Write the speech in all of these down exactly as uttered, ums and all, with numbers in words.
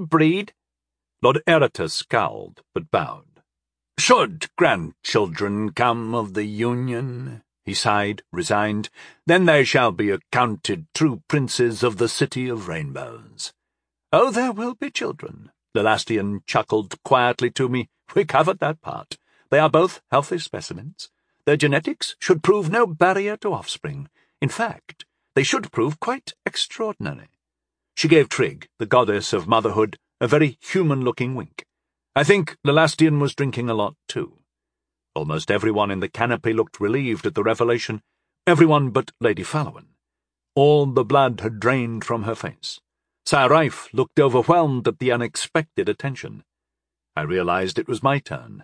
breed?" Lord Eratus scowled, but bowed. "Should grandchildren come of the union," he sighed, resigned, "then they shall be accounted true princes of the City of Rainbows." "Oh, there will be children," Lelastian chuckled quietly to me. "We covered that part. They are both healthy specimens. Their genetics should prove no barrier to offspring. In fact, they should prove quite extraordinary." She gave Trigg, the goddess of motherhood, a very human-looking wink. I think Lelastian was drinking a lot, too. Almost everyone in the canopy looked relieved at the revelation, everyone but Lady Fallowin. All the blood had drained from her face. Sire Ralph looked overwhelmed at the unexpected attention. I realized it was my turn.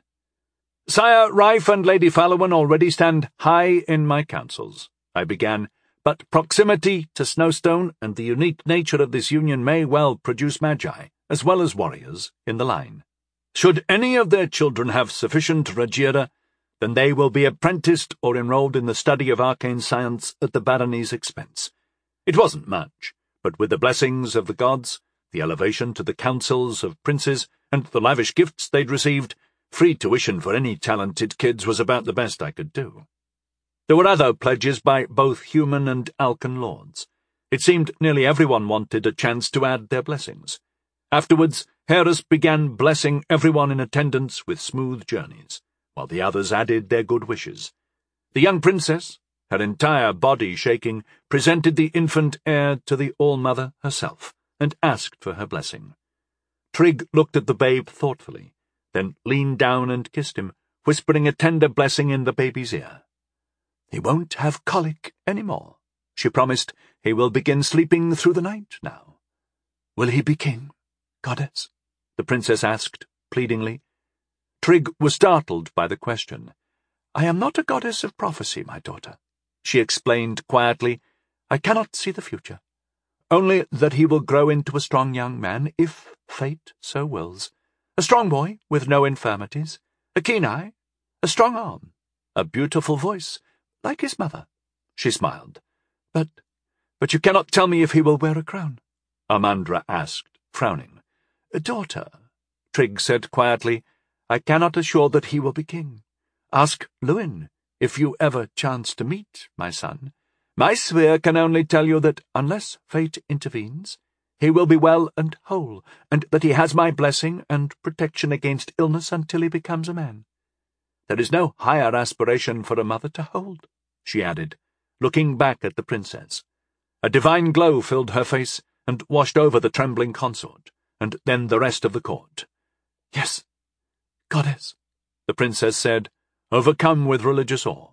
"Sire Ralph and Lady Fallowin already stand high in my counsels," I began, "but proximity to Snowstone and the unique nature of this union may well produce magi, as well as warriors, in the line. Should any of their children have sufficient Rajira, then they will be apprenticed or enrolled in the study of arcane science at the barony's expense. It wasn't much, but with the blessings of the gods, the elevation to the councils of princes, and the lavish gifts they'd received, free tuition for any talented kids was about the best I could do. There were other pledges by both human and Alcan lords. It seemed nearly everyone wanted a chance to add their blessings. Afterwards, Harris began blessing everyone in attendance with smooth journeys, while the others added their good wishes. The young princess, her entire body shaking, presented the infant heir to the All-Mother herself, and asked for her blessing. Trigg looked at the babe thoughtfully, then leaned down and kissed him, whispering a tender blessing in the baby's ear. "He won't have colic any more," she promised. "He will begin sleeping through the night now." "Will he be king, goddess?" the princess asked, pleadingly. Trigg was startled by the question. "I am not a goddess of prophecy, my daughter," she explained quietly. "I cannot see the future. Only that he will grow into a strong young man, if fate so wills. A strong boy, with no infirmities, a keen eye, a strong arm, a beautiful voice, like his mother." She smiled. But, but you cannot tell me if he will wear a crown?" Amandra asked, frowning. "Daughter," Trigg said quietly, "I cannot assure that he will be king. Ask Luin, if you ever chance to meet my son. My sphere can only tell you that, unless fate intervenes, he will be well and whole, and that he has my blessing and protection against illness until he becomes a man. There is no higher aspiration for a mother to hold," she added, looking back at the princess. A divine glow filled her face and washed over the trembling consort, and then the rest of the court. "Yes, goddess," the princess said, overcome with religious awe.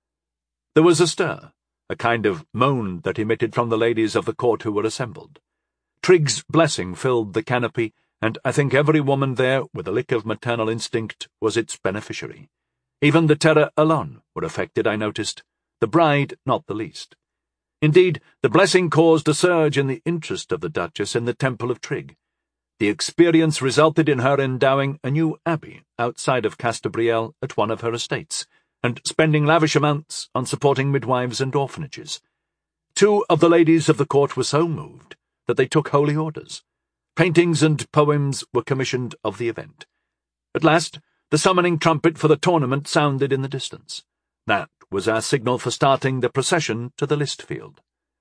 There was a stir, a kind of moan that emitted from the ladies of the court who were assembled. Trigg's blessing filled the canopy, and I think every woman there, with a lick of maternal instinct, was its beneficiary. Even the Terra alone were affected, I noticed, the bride not the least. Indeed, the blessing caused a surge in the interest of the Duchess in the Temple of Trigg. The experience resulted in her endowing a new abbey outside of Castabriel at one of her estates, and spending lavish amounts on supporting midwives and orphanages. Two of the ladies of the court were so moved that they took holy orders. Paintings and poems were commissioned of the event. At last, the summoning trumpet for the tournament sounded in the distance. That was our signal for starting the procession to the list field.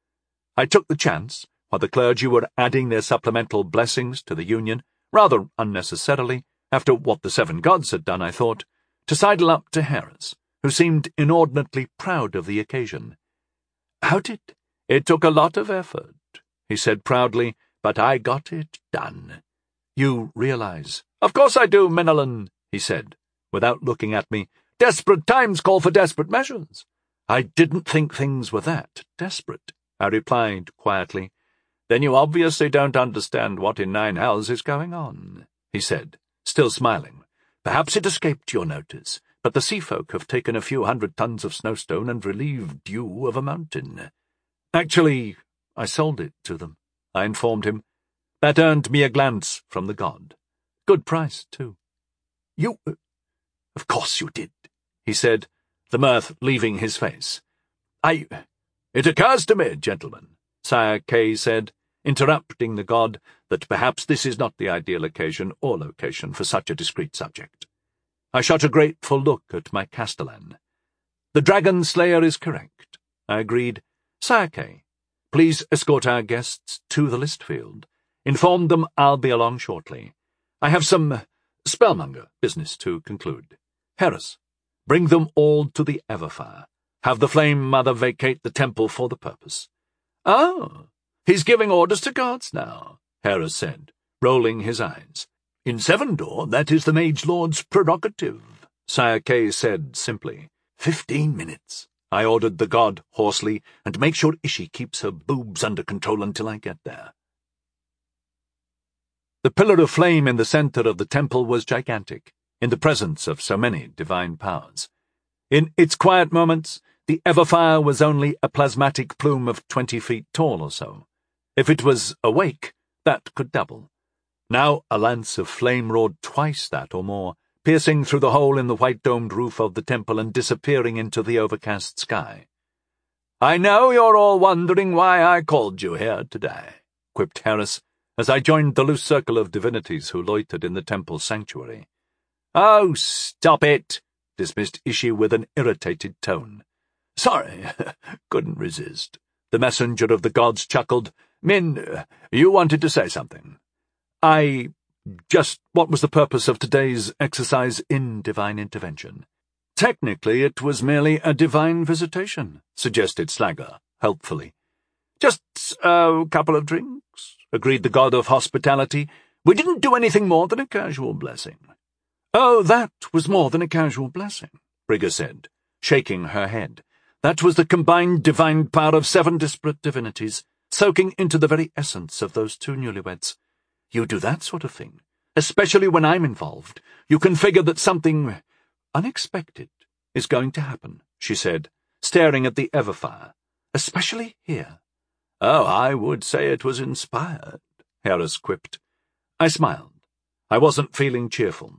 I took the chance, while the clergy were adding their supplemental blessings to the union, rather unnecessarily, after what the seven gods had done, I thought, to sidle up to Harris, who seemed inordinately proud of the occasion. "How did? It took a lot of effort," he said proudly, "but I got it done. You realize—" "Of course I do, Menelon," he said, without looking at me. "Desperate times call for desperate measures." "I didn't think things were that desperate," I replied quietly. "Then you obviously don't understand what in nine hells is going on," he said, still smiling. "Perhaps it escaped your notice, but the sea folk have taken a few hundred tons of snowstone and relieved you of a mountain." "Actually, I sold it to them," I informed him. "That earned me a glance from the god. Good price, too." "You— uh, of course you did," he said, the mirth leaving his face. I— "It occurs to me, gentlemen," Sire Kay said, interrupting the god that perhaps this is not the ideal occasion or location for such a discreet subject. I shot a grateful look at my castellan. The dragon slayer is correct, I agreed. Sire Kay, please escort our guests to the list field. Inform them I'll be along shortly. I have some spellmonger business to conclude. Harris, bring them all to the Everfire. Have the Flame Mother vacate the temple for the purpose. Oh, he's giving orders to guards now, Harris said, rolling his eyes. In Sevendor, that is the Mage Lord's prerogative, Sire Kay said simply. Fifteen minutes, I ordered the god hoarsely, and make sure Ishi keeps her boobs under control until I get there. The pillar of flame in the centre of the temple was gigantic, in the presence of so many divine powers. In its quiet moments, the Everfire was only a plasmatic plume of twenty feet tall or so. If it was awake, that could double. Now a lance of flame roared twice that or more, piercing through the hole in the white-domed roof of the temple and disappearing into the overcast sky. "I know you're all wondering why I called you here today," quipped Harris, as I joined the loose circle of divinities who loitered in the temple's sanctuary. "Oh, stop it," dismissed Ishi with an irritated tone. "Sorry, couldn't resist." The messenger of the gods chuckled. "Min, you wanted to say something." I... Just what was the purpose of today's exercise in divine intervention? Technically, it was merely a divine visitation, suggested Slagger, helpfully. Just a couple of drinks, agreed the god of hospitality. We didn't do anything more than a casual blessing. Oh, that was more than a casual blessing, Brigga said, shaking her head. That was the combined divine power of seven disparate divinities, soaking into the very essence of those two newlyweds. You do that sort of thing, especially when I'm involved. You can figure that something unexpected is going to happen, she said, staring at the Everfire, especially here. Oh, I would say it was inspired, Harris quipped. I smiled. I wasn't feeling cheerful.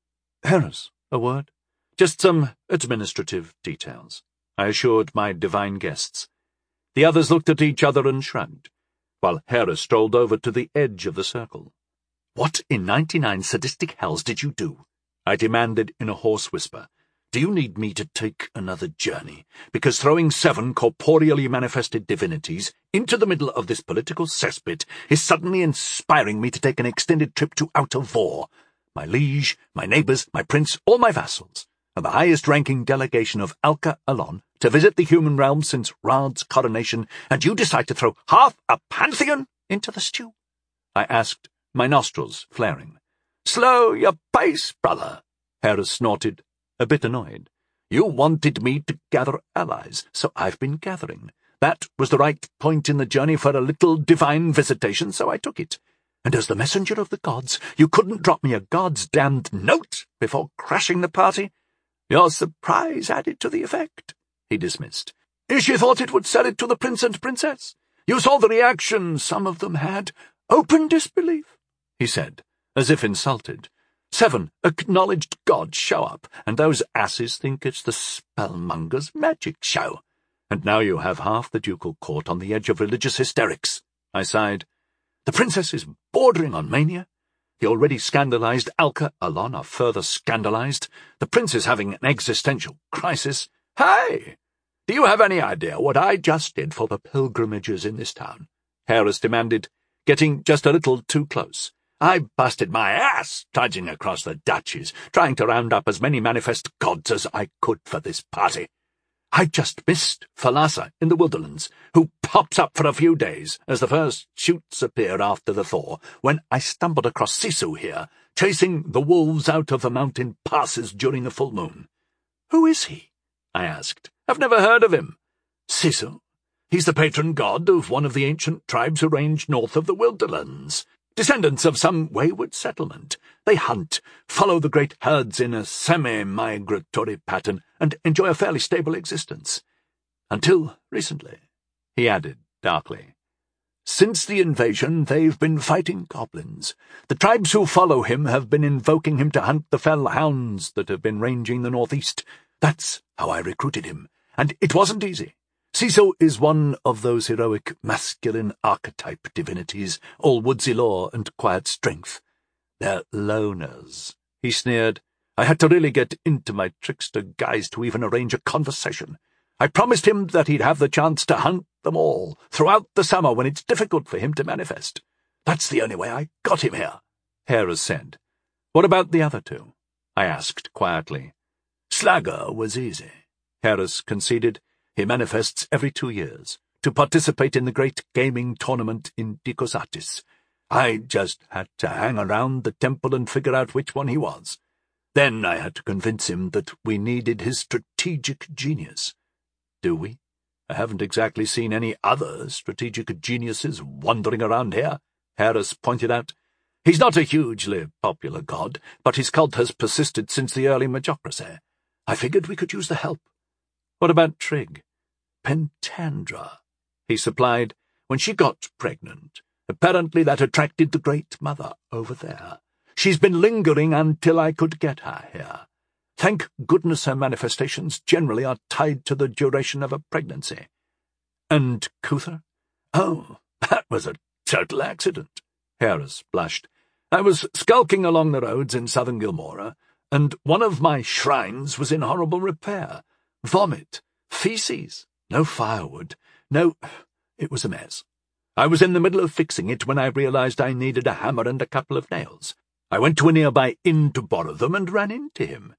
Harris, a word? Just some administrative details, I assured my divine guests. The others looked at each other and shrugged, while Harris strolled over to the edge of the circle. "What in ninety-nine sadistic hells did you do?" I demanded in a hoarse whisper. "Do you need me to take another journey? Because throwing seven corporeally manifested divinities into the middle of this political cesspit is suddenly inspiring me to take an extended trip to Outer Vor. My liege, my neighbours, my prince, all my vassals, and the highest-ranking delegation of Alka Alon to visit the human realm since Rad's coronation, and you decide to throw half a pantheon into the stew?" I asked, my nostrils flaring. "Slow your pace, brother," Harris snorted, a bit annoyed. "You wanted me to gather allies, so I've been gathering. That was the right point in the journey for a little divine visitation, so I took it. And as the messenger of the gods, you couldn't drop me a god's damned note before crashing the party? Your surprise added to the effect," he dismissed. "Ishi thought it would sell it to the prince and princess. You saw the reaction some of them had. Open disbelief," he said, as if insulted. "Seven acknowledged gods show up, and those asses think it's the spellmonger's magic show. And now you have half the ducal court on the edge of religious hysterics," I sighed. "The princess is bordering on mania. The already scandalized Alka Alon are further scandalized. The prince is having an existential crisis. Hey! Do you have any idea what I just did for the pilgrimages in this town?" Harris demanded, getting just a little too close. "I busted my ass trudging across the duchies, trying to round up as many manifest gods as I could for this party. I just missed Thalassa in the Wilderlands, who pops up for a few days as the first shoots appear after the thaw, when I stumbled across Sisu here, chasing the wolves out of the mountain passes during a full moon." "Who is he?" I asked. "I've never heard of him." "Sisu. He's the patron god of one of the ancient tribes who range north of the Wilderlands. Descendants of some wayward settlement. They hunt, follow the great herds in a semi-migratory pattern, and enjoy a fairly stable existence. Until recently," he added darkly. "Since the invasion, they've been fighting goblins. The tribes who follow him have been invoking him to hunt the fell hounds that have been ranging the northeast. That's how I recruited him, and it wasn't easy. Siso is one of those heroic masculine archetype divinities, all woodsy lore and quiet strength. They're loners. He sneered. I had to really get into my trickster guise to even arrange a conversation. I promised him that he'd have the chance to hunt them all throughout the summer when it's difficult for him to manifest. That's the only way I got him here, Harris said. What about the other two? I asked quietly. Slagger was easy, Harris conceded. He manifests every two years, to participate in the great gaming tournament in Dikosatis. I just had to hang around the temple and figure out which one he was. Then I had to convince him that we needed his strategic genius. Do we? I haven't exactly seen any other strategic geniuses wandering around here, Harris pointed out. He's not a hugely popular god, but his cult has persisted since the early Magocracy. I figured we could use the help. What about Trig? Pentandra, he supplied. When she got pregnant, apparently that attracted the Great Mother over there. She's been lingering until I could get her here. Thank goodness her manifestations generally are tied to the duration of a pregnancy. And Kuthar? Oh, that was a total accident, Harris blushed. I was skulking along the roads in southern Gilmora, and one of my shrines was in horrible repair. Vomit, feces, no firewood, no— it was a mess. I was in the middle of fixing it when I realized I needed a hammer and a couple of nails. I went to a nearby inn to borrow them and ran into him.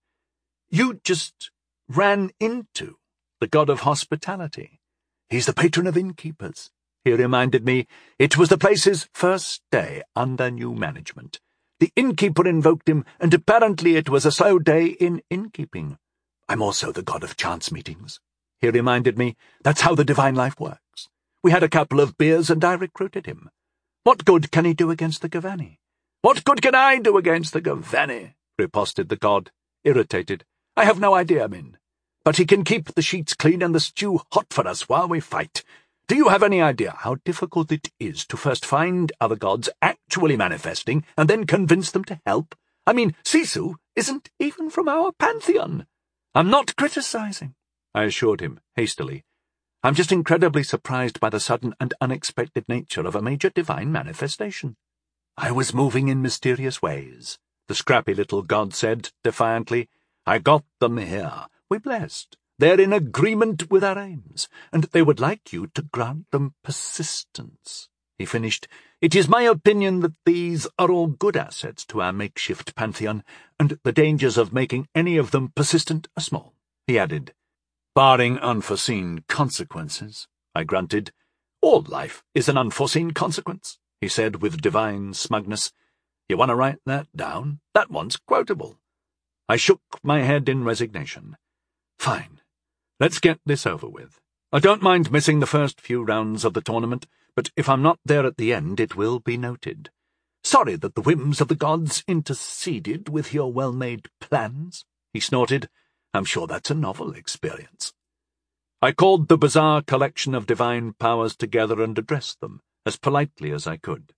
You just ran into the god of hospitality. He's the patron of innkeepers. He reminded me it was the place's first day under new management. The innkeeper invoked him, and apparently it was a slow day in innkeeping. I'm also the god of chance meetings. He reminded me that's how the divine life works. We had a couple of beers and I recruited him. What good can he do against the Gavani? What good can I do against the Gavani? Riposted the god, irritated. I have no idea, Min. But he can keep the sheets clean and the stew hot for us while we fight. Do you have any idea how difficult it is to first find other gods actually manifesting and then convince them to help? I mean, Sisu isn't even from our pantheon. I'm not criticizing, I assured him hastily. I'm just incredibly surprised by the sudden and unexpected nature of a major divine manifestation. I was moving in mysterious ways, the scrappy little god said defiantly. I got them here. We're blessed. They're in agreement with our aims, and they would like you to grant them persistence. He finished. It is my opinion that these are all good assets to our makeshift pantheon, and the dangers of making any of them persistent are small, he added. Barring unforeseen consequences, I grunted. All life is an unforeseen consequence, he said with divine smugness. You want to write that down? That one's quotable. I shook my head in resignation. Fine. Let's get this over with. I don't mind missing the first few rounds of the tournament, but if I'm not there at the end, it will be noted. Sorry that the whims of the gods interceded with your well-made plans, he snorted. I'm sure that's a novel experience. I called the bizarre collection of divine powers together and addressed them as politely as I could.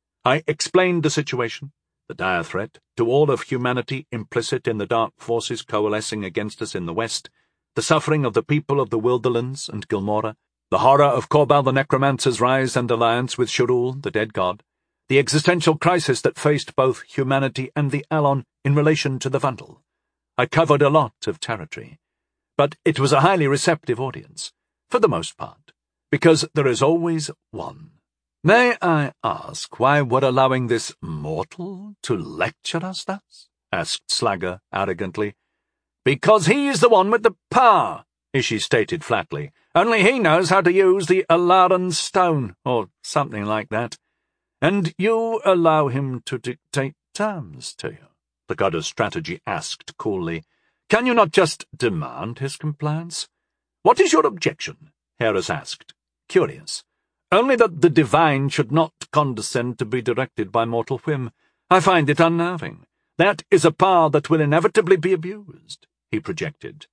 I explained the situation, the dire threat to all of humanity implicit in the dark forces coalescing against us in the west, the suffering of the people of the Wilderlands and Gilmora, the horror of Korbal the Necromancer's rise and alliance with Shurul, the dead god, the existential crisis that faced both humanity and the Alon in relation to the Vandal. I covered a lot of territory, but it was a highly receptive audience, for the most part, because there is always one. May I ask why we're allowing this mortal to lecture us thus? Asked Slagger arrogantly. Because he's the one with the power, Ishi stated flatly. Only he knows how to use the Alaran stone, or something like that. And you allow him to dictate terms to you, the god of strategy asked coolly. Can you not just demand his compliance? What is your objection? Harris asked, curious. Only that the divine should not condescend to be directed by mortal whim. I find it unnerving. That is a power that will inevitably be abused, he projected.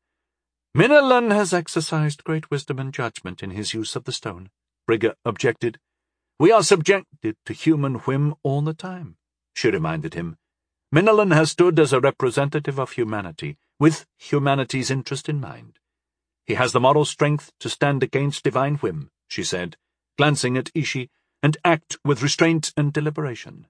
Minalan has exercised great wisdom and judgment in his use of the stone, Brigger objected. We are subjected to human whim all the time, she reminded him. Minalan has stood as a representative of humanity, with humanity's interest in mind. He has the moral strength to stand against divine whim, she said, glancing at Ishi, and act with restraint and deliberation.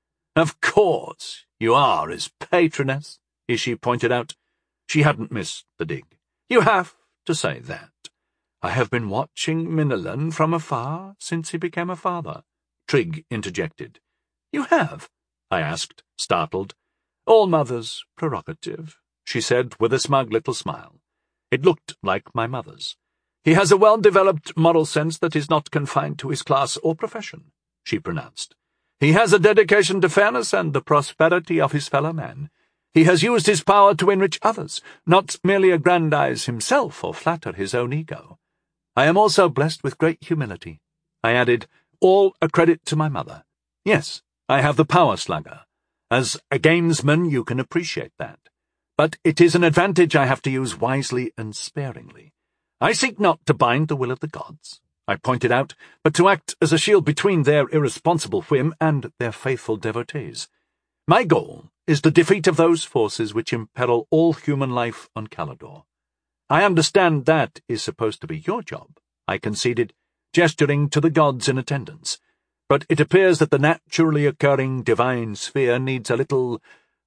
Of course, you are his patroness, Ishi pointed out. She hadn't missed the dig. You have to say that. I have been watching Minilin from afar since he became a father, Trigg interjected. You have? I asked, startled. All mother's prerogative, she said with a smug little smile. It looked like my mother's. He has a well-developed moral sense that is not confined to his class or profession, she pronounced. He has a dedication to fairness and the prosperity of his fellow man. He has used his power to enrich others, not merely aggrandize himself or flatter his own ego. I am also blessed with great humility. I added, all a credit to my mother. Yes, I have the power, Slugger. As a gamesman, you can appreciate that. But it is an advantage I have to use wisely and sparingly. I seek not to bind the will of the gods, I pointed out, but to act as a shield between their irresponsible whim and their faithful devotees. My goal is the defeat of those forces which imperil all human life on Calidor. I understand that is supposed to be your job, I conceded, gesturing to the gods in attendance, but it appears that the naturally occurring divine sphere needs a little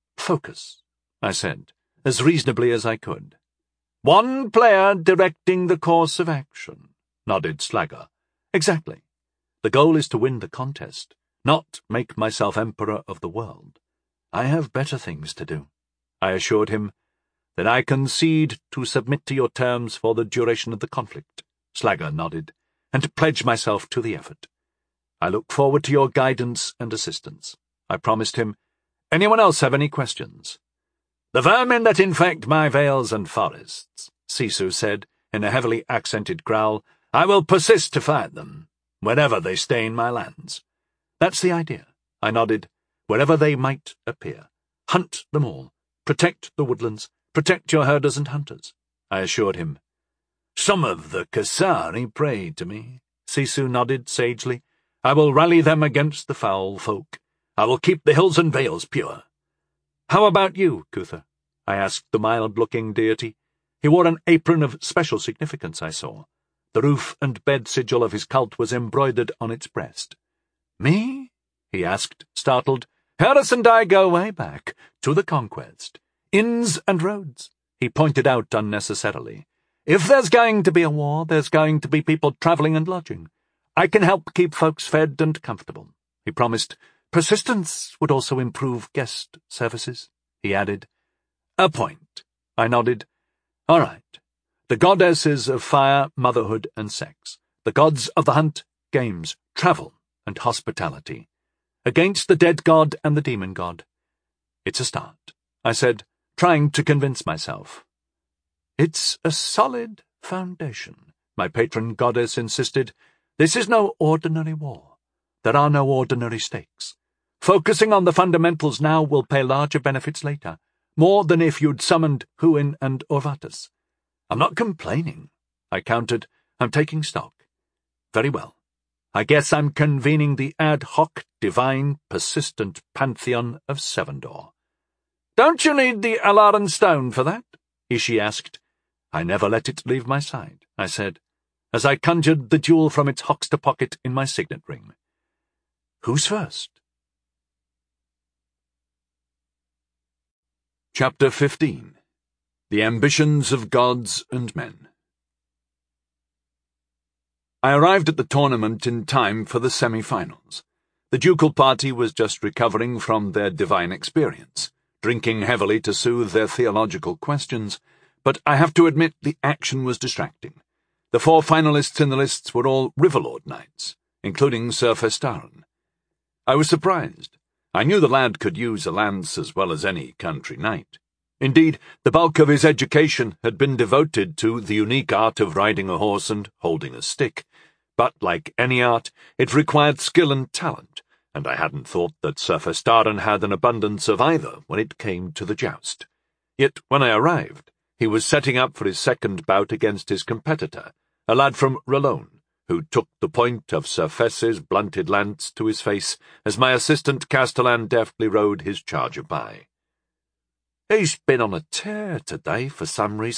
focus, I said, as reasonably as I could. One player directing the course of action, nodded Slagger. Exactly. The goal is to win the contest, not make myself emperor of the world. I have better things to do, I assured him. Then I concede to submit to your terms for the duration of the conflict, Slagger nodded, and to pledge myself to the effort. I look forward to your guidance and assistance, I promised him. Anyone else have any questions? The vermin that infect my vales and forests, Sisu said, in a heavily accented growl. I will persist to fight them, wherever they stain my lands. That's the idea, I nodded, wherever they might appear. Hunt them all. Protect the woodlands. Protect your herders and hunters, I assured him. Some of the Kasari pray to me, Sisu nodded sagely. I will rally them against the foul folk. I will keep the hills and vales pure. How about you, Kutha? I asked the mild-looking deity. He wore an apron of special significance, I saw. The roof and bed sigil of his cult was embroidered on its breast. Me? He asked, startled. Harris and I go way back, to the conquest. Inns and roads, he pointed out unnecessarily. If there's going to be a war, there's going to be people travelling and lodging. I can help keep folks fed and comfortable, he promised. Persistence would also improve guest services, he added. A point, I nodded. All right. The goddesses of fire, motherhood, and sex. The gods of the hunt, games, travel, and hospitality. Against the dead god and the demon god. It's a start, I said, trying to convince myself. It's a solid foundation, my patron goddess insisted. This is no ordinary war. There are no ordinary stakes. Focusing on the fundamentals now will pay larger benefits later, more than if you'd summoned Huin and Orvatus. I'm not complaining, I countered. I'm taking stock. Very well. I guess I'm convening the ad hoc, divine, persistent pantheon of Sevendor. Don't you need the Alaran stone for that? Ishi asked. I never let it leave my side, I said, as I conjured the jewel from its hoxter pocket in my signet ring. Who's first? Chapter fifteen. The Ambitions of Gods and Men. I arrived at the tournament in time for the semi-finals. The ducal party was just recovering from their divine experience, drinking heavily to soothe their theological questions, but I have to admit the action was distracting. The four finalists in the lists were all Riverlord knights, including Sir Festarin. I was surprised. I knew the lad could use a lance as well as any country knight. Indeed, the bulk of his education had been devoted to the unique art of riding a horse and holding a stick, but, like any art, it required skill and talent, and I hadn't thought that Sir Festarin had an abundance of either when it came to the joust. Yet, when I arrived, he was setting up for his second bout against his competitor, a lad from Ralone, who took the point of Sir Fess's blunted lance to his face as my assistant castellan deftly rode his charger by. He's been on a tear today for some reason,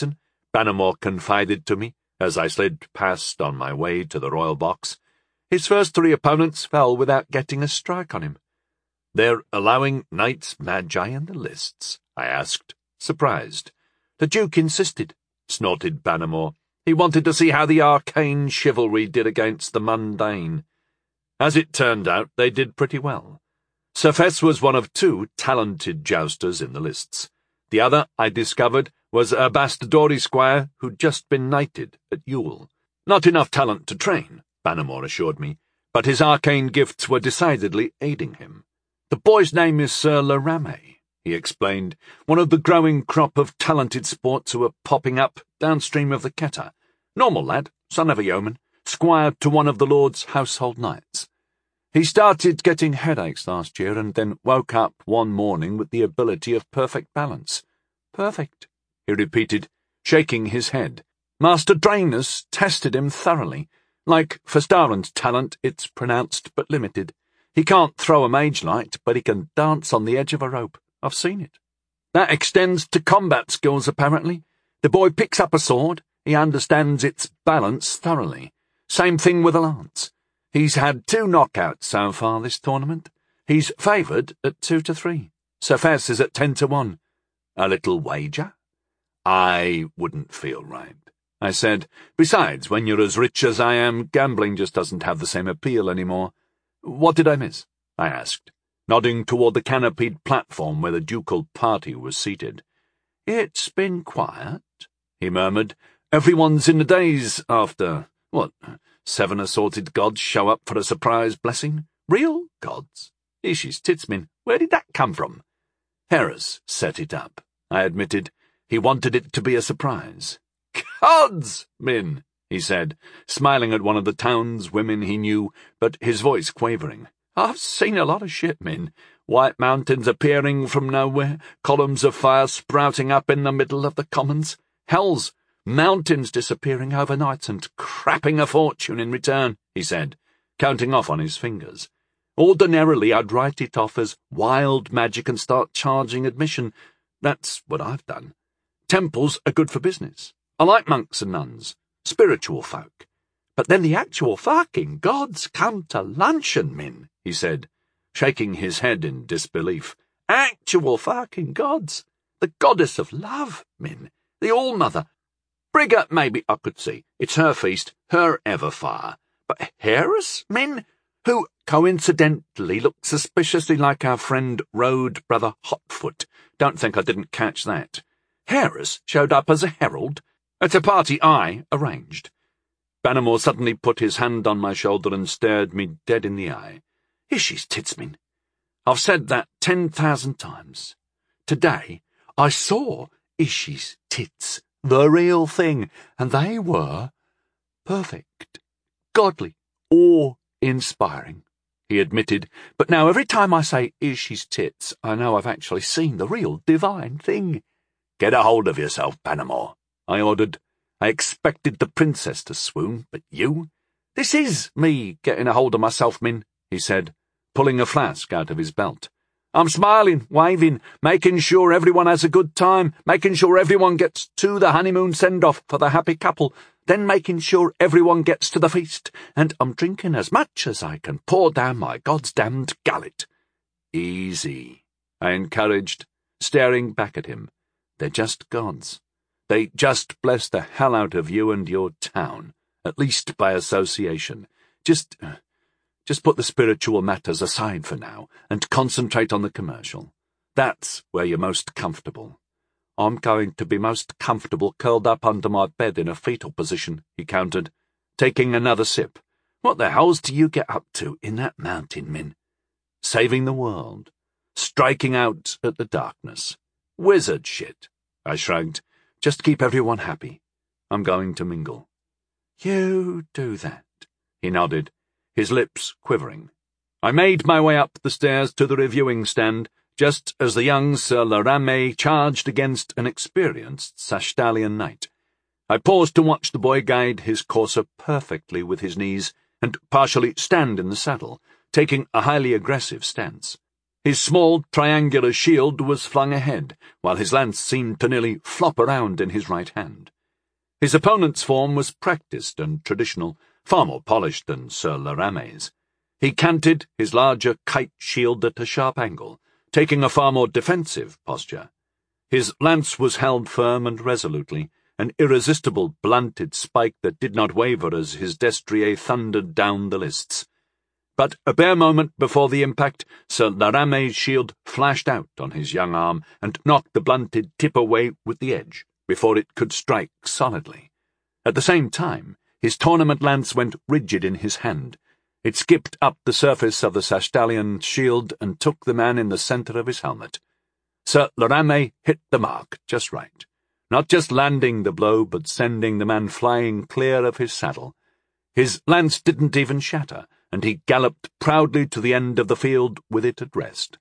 Bannermore confided to me as I slid past on my way to the royal box. His first three opponents fell without getting a strike on him. "They're allowing knights magi in the lists?" I asked, surprised. "The Duke insisted," snorted Bannermore. "He wanted to see how the arcane chivalry did against the mundane." As it turned out, they did pretty well. Sir Fess was one of two talented jousters in the lists. The other, I discovered, was a Bastadori squire who'd just been knighted at Ewell. Not enough talent to train, Bannermore assured me, but his arcane gifts were decidedly aiding him. "The boy's name is Sir Larame," he explained, "one of the growing crop of talented sports who are popping up downstream of the Ketter. Normal lad, son of a yeoman, squire to one of the Lord's household knights. He started getting headaches last year and then woke up one morning with the ability of perfect balance. Perfect, he repeated, shaking his head. Master Drainus tested him thoroughly. Like Fastaran's talent, it's pronounced but limited. He can't throw a mage light, but he can dance on the edge of a rope. I've seen it. That extends to combat skills, apparently. The boy picks up a sword. He understands its balance thoroughly. Same thing with a lance. He's had two knockouts so far this tournament. He's favoured at two to three. Sir Fess is at ten to one. A little wager? I wouldn't feel right, I said. Besides, when you're as rich as I am, gambling just doesn't have the same appeal anymore. What did I miss? I asked, nodding toward the canopied platform where the ducal party was seated. It's been quiet, he murmured. Everyone's in a daze after, what, seven assorted gods show up for a surprise blessing? Real gods? Ish's Titsmin, where did that come from? Harris set it up, I admitted. He wanted it to be a surprise. Gods, Min, he said, smiling at one of the town's women he knew, but his voice quavering. I've seen a lot of shit, Min. White mountains appearing from nowhere, columns of fire sprouting up in the middle of the commons. Hells, mountains disappearing overnight and crapping a fortune in return, he said, counting off on his fingers. Ordinarily, I'd write it off as wild magic and start charging admission. That's what I've done. Temples are good for business. I like monks and nuns, spiritual folk. But then the actual fucking gods come to luncheon, Min, he said, shaking his head in disbelief. Actual fucking gods. The goddess of love, Min. The All-Mother. Brigga, maybe I could see. It's her feast, her Everfire. But Harris, Min, who coincidentally looked suspiciously like our friend Road Brother Hotfoot. Don't think I didn't catch that. Harris showed up as a herald at a party I arranged. Bannermore suddenly put his hand on my shoulder and stared me dead in the eye. Ish's Titsmin. I've said that ten thousand times. Today, I saw Ish's tits, the real thing, and they were perfect, godly, awe-inspiring, he admitted. But now every time I say Ish's tits, I know I've actually seen the real divine thing. Get a hold of yourself, Bannermore, I ordered. I expected the princess to swoon, but you? This is me getting a hold of myself, Min, he said, pulling a flask out of his belt. I'm smiling, waving, making sure everyone has a good time, making sure everyone gets to the honeymoon send-off for the happy couple, then making sure everyone gets to the feast, and I'm drinking as much as I can pour down my God's-damned gullet. Easy, I encouraged, staring back at him. They're just gods. They just bless the hell out of you and your town, at least by association. Just, just put the spiritual matters aside for now and concentrate on the commercial. That's where you're most comfortable. I'm going to be most comfortable curled up under my bed in a fetal position, he countered, taking another sip. What the hells do you get up to in that mountain, Min? Saving the world. Striking out at the darkness. Wizard shit, I shrugged. Just keep everyone happy. I'm going to mingle. You do that, he nodded, his lips quivering. I made my way up the stairs to the reviewing stand, just as the young Sir Larame charged against an experienced Sashtalian knight. I paused to watch the boy guide his courser perfectly with his knees and partially stand in the saddle, taking a highly aggressive stance. His small, triangular shield was flung ahead, while his lance seemed to nearly flop around in his right hand. His opponent's form was practised and traditional, far more polished than Sir Larame's. He canted his larger kite shield at a sharp angle, taking a far more defensive posture. His lance was held firm and resolutely, an irresistible blunted spike that did not waver as his destrier thundered down the lists. But a bare moment before the impact, Sir Larame's shield flashed out on his young arm and knocked the blunted tip away with the edge, before it could strike solidly. At the same time, his tournament lance went rigid in his hand. It skipped up the surface of the Sastalian shield and took the man in the centre of his helmet. Sir Larame hit the mark just right, not just landing the blow, but sending the man flying clear of his saddle. His lance didn't even shatter, and he galloped proudly to the end of the field with it at rest.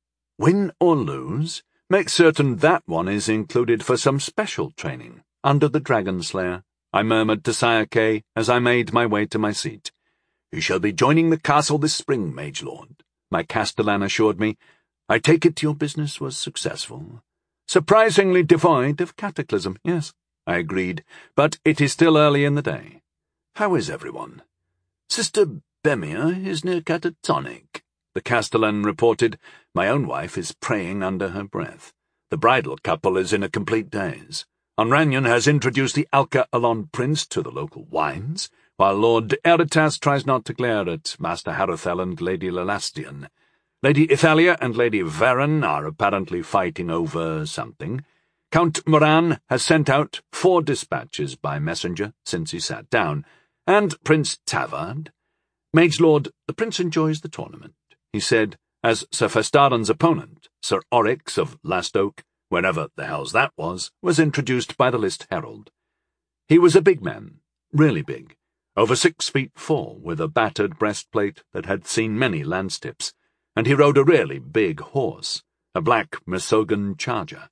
Win or lose, make certain that one is included for some special training, under the Dragon Slayer, I murmured to Sire Kay as I made my way to my seat. "You shall be joining the castle this spring, Mage Lord," my Castellan assured me. "I take it your business was successful." "Surprisingly devoid of cataclysm, yes," I agreed, "but it is still early in the day. How is everyone?" "Sister Bemia is near catatonic," the Castellan reported. "My own wife is praying under her breath. The bridal couple is in a complete daze. Onranyon has introduced the Alka Alon Prince to the local wines, while Lord Eritas tries not to glare at Master Harathel and Lady Lelastian. Lady Ithalia and Lady Varen are apparently fighting over something. Count Moran has sent out four dispatches by messenger since he sat down, and Prince Tavard. Mage Lord, the Prince enjoys the tournament," he said, as Sir Festaran's opponent, Sir Oryx of Lastoke, wherever the hell's that was, was introduced by the list herald. He was a big man, really big, over six feet four, with a battered breastplate that had seen many lance tips, and he rode a really big horse, a black Mesogan charger.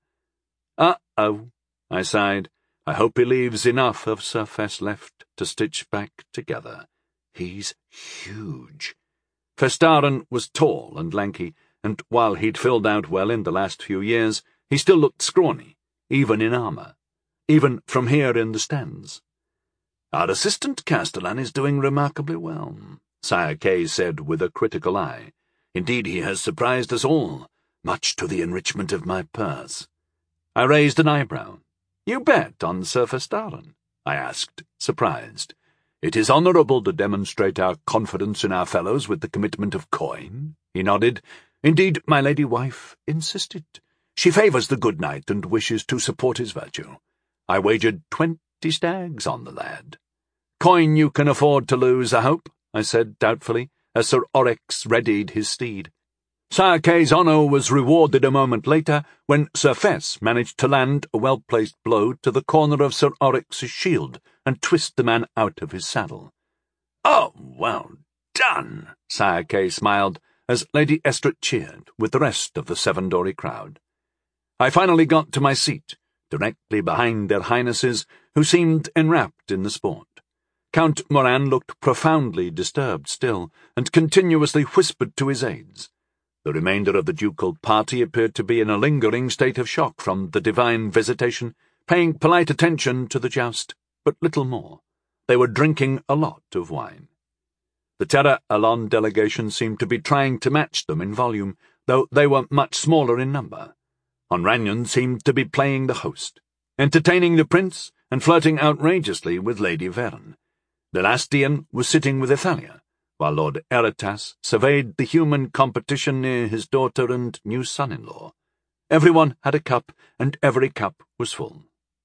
"Uh-oh," I sighed. "I hope he leaves enough of Sir Fess left to stitch back together. He's huge." Festaran was tall and lanky, and while he'd filled out well in the last few years, he still looked scrawny, even in armour, even from here in the stands. "Our assistant Castellan is doing remarkably well," Sire Kay said with a critical eye. "Indeed, he has surprised us all, much to the enrichment of my purse." I raised an eyebrow. "You bet on Sir Festaran?" I asked, surprised. "It is honourable to demonstrate our confidence in our fellows with the commitment of coin," he nodded. "Indeed, my lady wife insisted. She favours the good knight and wishes to support his virtue. I wagered twenty stags on the lad." "Coin you can afford to lose, I hope," I said doubtfully, as Sir Oryx readied his steed. Sire Kay's honour was rewarded a moment later when Sir Fess managed to land a well-placed blow to the corner of Sir Oryx's shield and twist the man out of his saddle. "Oh, well done," Sire Kay smiled, as Lady Estret cheered with the rest of the Seven-Dory crowd. I finally got to my seat, directly behind their highnesses, who seemed enwrapped in the sport. Count Moran looked profoundly disturbed still, and continuously whispered to his aides. The remainder of the ducal party appeared to be in a lingering state of shock from the divine visitation, paying polite attention to the joust, but little more. They were drinking a lot of wine. The Terra Alon delegation seemed to be trying to match them in volume, though they were much smaller in number. Onranyon seemed to be playing the host, entertaining the prince and flirting outrageously with Lady Varen. Lelastian was sitting with Ithalia, while Lord Eritas surveyed the human competition near his daughter and new son-in-law. Everyone had a cup, and every cup was full.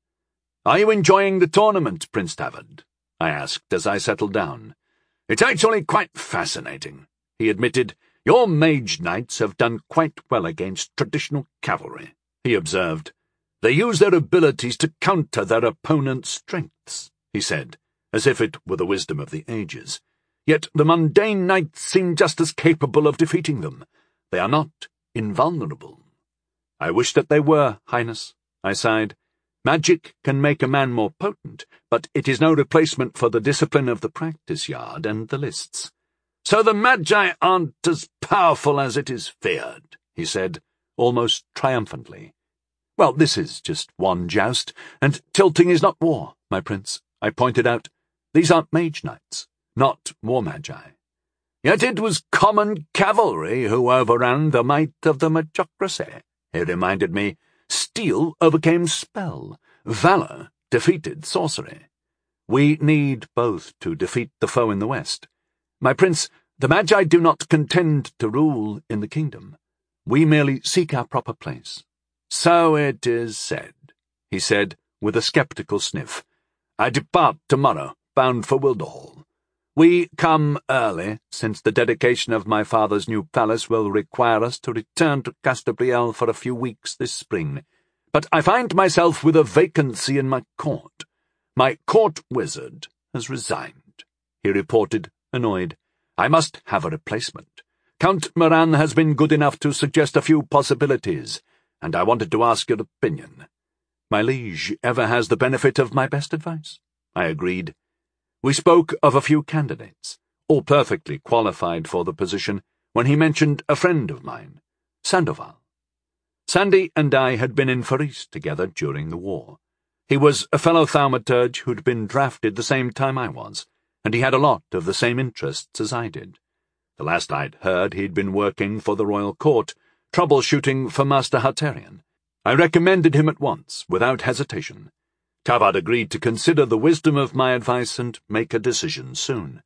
"Are you enjoying the tournament, Prince Tavard?" I asked as I settled down. "It's actually quite fascinating," he admitted. "Your mage knights have done quite well against traditional cavalry," he observed. "They use their abilities to counter their opponent's strengths," he said, as if it were the wisdom of the ages. "Yet the mundane knights seem just as capable of defeating them. They are not invulnerable." "I wish that they were, Highness," I sighed. "Magic can make a man more potent, but it is no replacement for the discipline of the practice yard and the lists." "So the Magi aren't as powerful as it is feared," he said, almost triumphantly. Well, this is just one joust, and tilting is not war, my prince, I pointed out. These aren't mage knights, not war magi. Yet it was common cavalry who overran the might of the magocracy, he reminded me. Steel overcame spell, valor defeated sorcery. We need both to defeat the foe in the west. My prince, the magi do not contend to rule in the kingdom. We merely seek our proper place. So it is said, he said, with a sceptical sniff. I depart tomorrow, bound for Wilderhall. We come early, since the dedication of my father's new palace will require us to return to Casterbrielle for a few weeks this spring. But I find myself with a vacancy in my court. My court wizard has resigned, he reported, annoyed. I must have a replacement. Count Moran has been good enough to suggest a few possibilities, and I wanted to ask your opinion. My liege ever has the benefit of my best advice, I agreed. We spoke of a few candidates, all perfectly qualified for the position, when he mentioned a friend of mine, Sandoval. Sandy and I had been in Faris together during the war. He was a fellow thaumaturge who'd been drafted the same time I was, and he had a lot of the same interests as I did. The last I'd heard, he'd been working for the royal court, troubleshooting for Master Harterian. I recommended him at once, without hesitation. Tavad agreed to consider the wisdom of my advice and make a decision soon.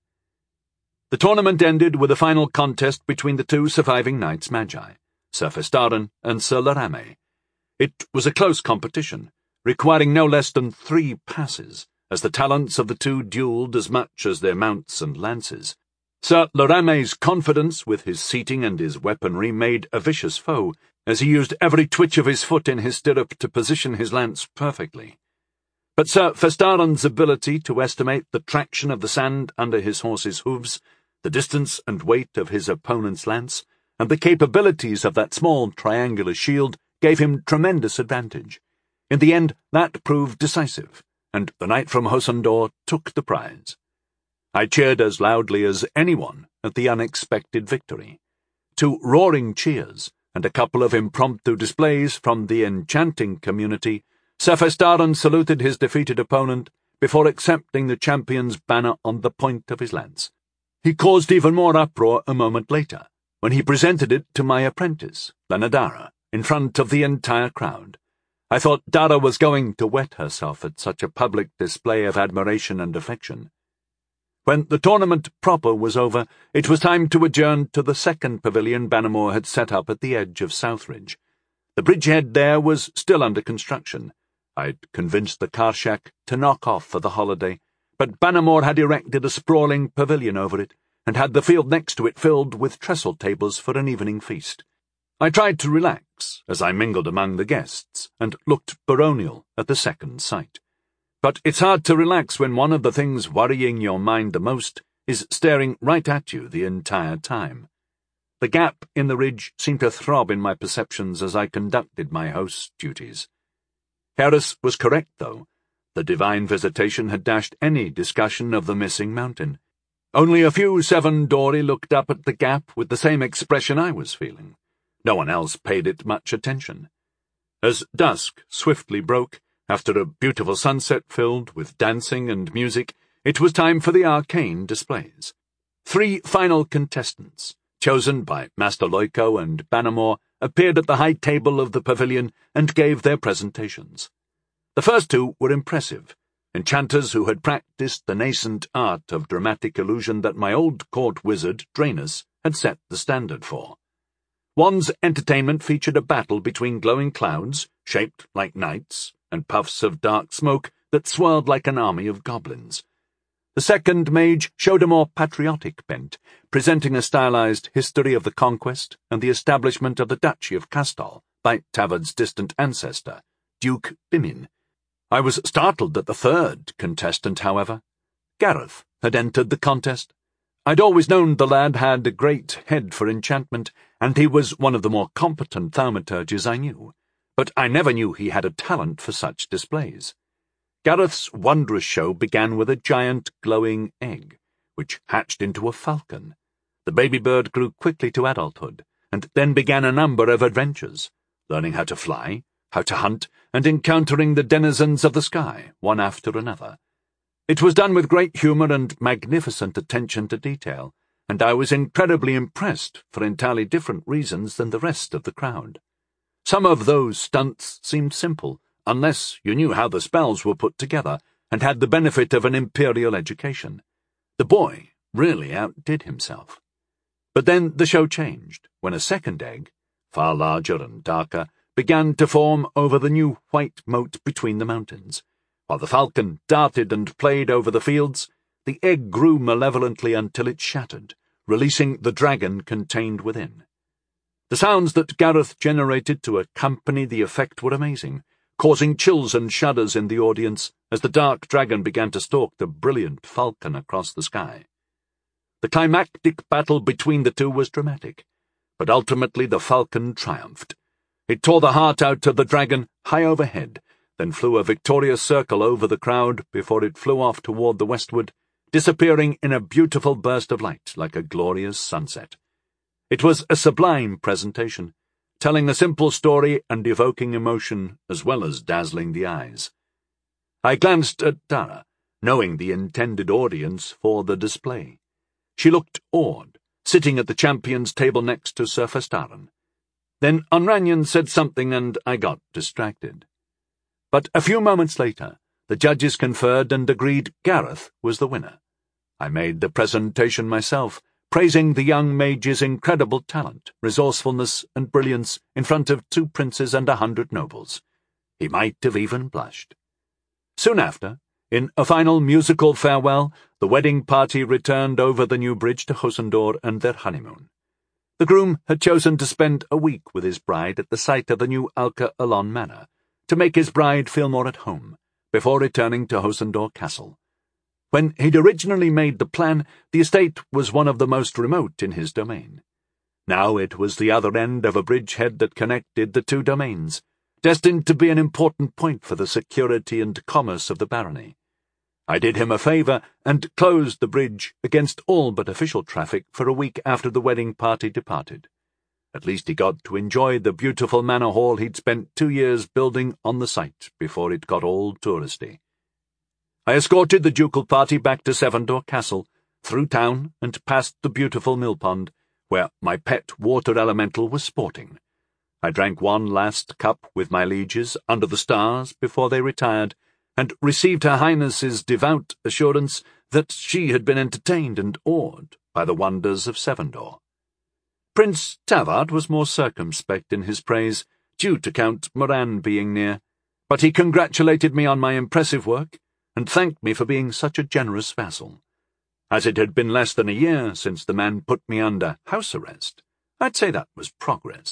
The tournament ended with a final contest between the two surviving knights magi, Sir Festarin and Sir Larame. It was a close competition, requiring no less than three passes, as the talents of the two duelled as much as their mounts and lances. Sir Larame's confidence with his seating and his weaponry made a vicious foe, as he used every twitch of his foot in his stirrup to position his lance perfectly. But Sir Festarin's ability to estimate the traction of the sand under his horse's hooves, the distance and weight of his opponent's lance, and the capabilities of that small triangular shield gave him tremendous advantage. In the end, that proved decisive, and the knight from Hosandor took the prize. I cheered as loudly as anyone at the unexpected victory. Two roaring cheers and a couple of impromptu displays from the enchanting community, Sir Festarin saluted his defeated opponent before accepting the champion's banner on the point of his lance. He caused even more uproar a moment later, when he presented it to my apprentice, Lanadara, in front of the entire crowd. I thought Dara was going to wet herself at such a public display of admiration and affection. When the tournament proper was over, it was time to adjourn to the second pavilion Bannermore had set up at the edge of Southridge. The bridgehead there was still under construction. I'd convinced the Karshak to knock off for the holiday, but Bannermore had erected a sprawling pavilion over it, and had the field next to it filled with trestle tables for an evening feast. I tried to relax as I mingled among the guests, and looked baronial at the second sight. But it's hard to relax when one of the things worrying your mind the most is staring right at you the entire time. The gap in the ridge seemed to throb in my perceptions as I conducted my host's duties. Harris was correct, though. The divine visitation had dashed any discussion of the missing mountain. Only a few Seven Dory looked up at the gap with the same expression I was feeling. No one else paid it much attention. As dusk swiftly broke, after a beautiful sunset filled with dancing and music, it was time for the arcane displays. Three final contestants, chosen by Master Loiko and Bannermore, appeared at the high table of the pavilion and gave their presentations. The first two were impressive, enchanters who had practiced the nascent art of dramatic illusion that my old court wizard, Draenus, had set the standard for. One's entertainment featured a battle between glowing clouds, shaped like knights, and puffs of dark smoke that swirled like an army of goblins. The second mage showed a more patriotic bent, presenting a stylized history of the conquest and the establishment of the Duchy of Castal by Tavard's distant ancestor, Duke Bimin. I was startled at the third contestant, however. Gareth had entered the contest. I'd always known the lad had a great head for enchantment, and he was one of the more competent thaumaturges I knew, but I never knew he had a talent for such displays. Gareth's wondrous show began with a giant glowing egg, which hatched into a falcon. The baby bird grew quickly to adulthood, and then began a number of adventures, learning how to fly, how to hunt, and encountering the denizens of the sky, one after another. It was done with great humour and magnificent attention to detail, and I was incredibly impressed for entirely different reasons than the rest of the crowd. Some of those stunts seemed simple, unless you knew how the spells were put together and had the benefit of an imperial education. The boy really outdid himself. But then the show changed, when a second egg, far larger and darker, began to form over the new white moat between the mountains. While the falcon darted and played over the fields, the egg grew malevolently until it shattered, releasing the dragon contained within. The sounds that Gareth generated to accompany the effect were amazing, causing chills and shudders in the audience as the dark dragon began to stalk the brilliant falcon across the sky. The climactic battle between the two was dramatic, but ultimately the falcon triumphed. It tore the heart out of the dragon high overhead, then flew a victorious circle over the crowd before it flew off toward the westward, disappearing in a beautiful burst of light like a glorious sunset. It was a sublime presentation, telling a simple story and evoking emotion as well as dazzling the eyes. I glanced at Dara, knowing the intended audience for the display. She looked awed, sitting at the champion's table next to Sir Festarin. Then Onranyan said something and I got distracted. But a few moments later, the judges conferred and agreed Gareth was the winner. I made the presentation myself, praising the young mage's incredible talent, resourcefulness, and brilliance in front of two princes and a hundred nobles. He might have even blushed. Soon after, in a final musical farewell, the wedding party returned over the new bridge to Hosendor and their honeymoon. The groom had chosen to spend a week with his bride at the site of the new Alca Alon Manor, to make his bride feel more at home, before returning to Hosendor Castle. When he'd originally made the plan, the estate was one of the most remote in his domain. Now it was the other end of a bridgehead that connected the two domains, destined to be an important point for the security and commerce of the barony. I did him a favour and closed the bridge against all but official traffic for a week after the wedding party departed. At least he got to enjoy the beautiful manor hall he'd spent two years building on the site before it got all touristy. I escorted the ducal party back to Sevendor Castle, through town and past the beautiful mill pond, where my pet water elemental was sporting. I drank one last cup with my lieges under the stars before they retired, and received Her Highness's devout assurance that she had been entertained and awed by the wonders of Sevendor. Prince Tavard was more circumspect in his praise, due to Count Moran being near, but he congratulated me on my impressive work, and thanked me for being such a generous vassal. As it had been less than a year since the man put me under house arrest, I'd say that was progress.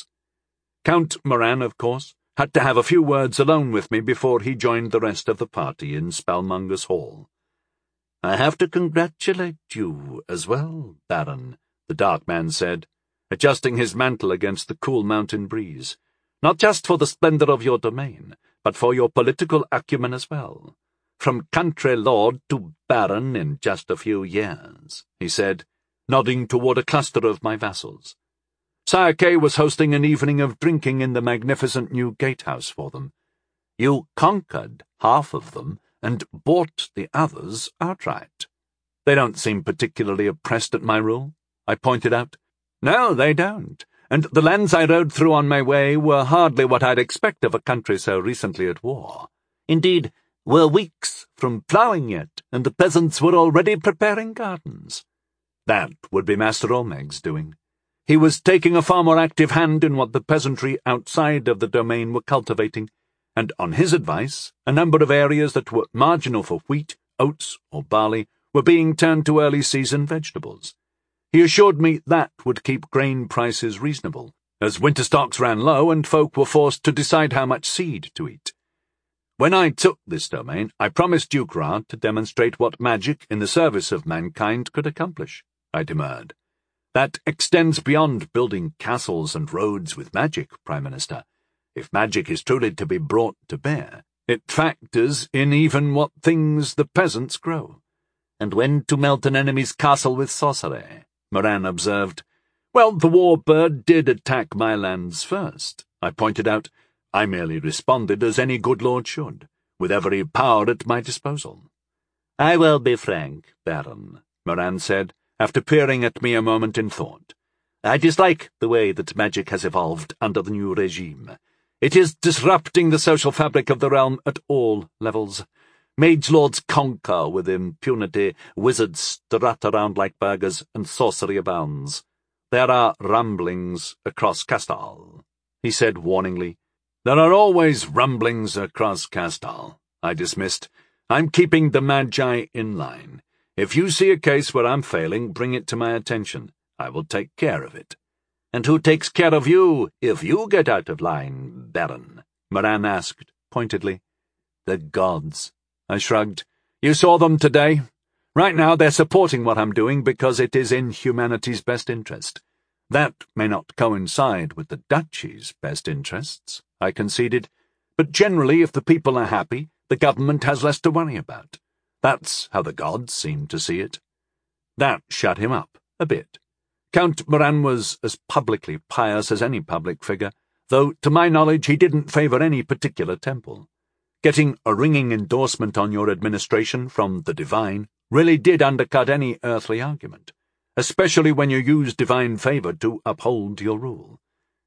Count Moran, of course, had to have a few words alone with me before he joined the rest of the party in Spellmonger's Hall. "I have to congratulate you as well, Baron," the dark man said, adjusting his mantle against the cool mountain breeze, "not just for the splendour of your domain, but for your political acumen as well. From country lord to baron in just a few years," he said, nodding toward a cluster of my vassals. Sire Kay was hosting an evening of drinking in the magnificent new gatehouse for them. "You conquered half of them and bought the others outright." "They don't seem particularly oppressed at my rule," I pointed out. "No, they don't, and the lands I rode through on my way were hardly what I'd expect of a country so recently at war. Indeed, we're weeks from ploughing yet, and the peasants were already preparing gardens." That would be Master Olmeg's doing. He was taking a far more active hand in what the peasantry outside of the domain were cultivating, and on his advice, a number of areas that were marginal for wheat, oats, or barley were being turned to early-season vegetables. He assured me that would keep grain prices reasonable, as winter stocks ran low and folk were forced to decide how much seed to eat. When I took this domain, I promised Duke Ra to demonstrate what magic in the service of mankind could accomplish, I demurred. "That extends beyond building castles and roads with magic, Prime Minister. If magic is truly to be brought to bear, it factors in even what things the peasants grow." "And when to melt an enemy's castle with sorcery," Moran observed. "Well, the war bird did attack my lands first," I pointed out, I merely responded as any good lord should, with every power at my disposal. "I will be frank, Baron," Moran said, after peering at me a moment in thought. "I dislike the way that magic has evolved under the new regime. It is disrupting the social fabric of the realm at all levels. Mage lords conquer with impunity, wizards strut around like burgers, and sorcery abounds. There are rumblings across Castal," he said warningly. "There are always rumblings across Castal," I dismissed. "I'm keeping the Magi in line. If you see a case where I'm failing, bring it to my attention. I will take care of it." "And who takes care of you if you get out of line, Baron?" Moran asked pointedly. "The gods." I shrugged. "You saw them today. Right now they're supporting what I'm doing because it is in humanity's best interest. That may not coincide with the Duchy's best interests," I conceded, "but generally if the people are happy, the government has less to worry about. That's how the gods seem to see it." That shut him up a bit. Count Moran was as publicly pious as any public figure, though to my knowledge he didn't favour any particular temple. Getting a ringing endorsement on your administration from the divine really did undercut any earthly argument, especially when you use divine favour to uphold your rule.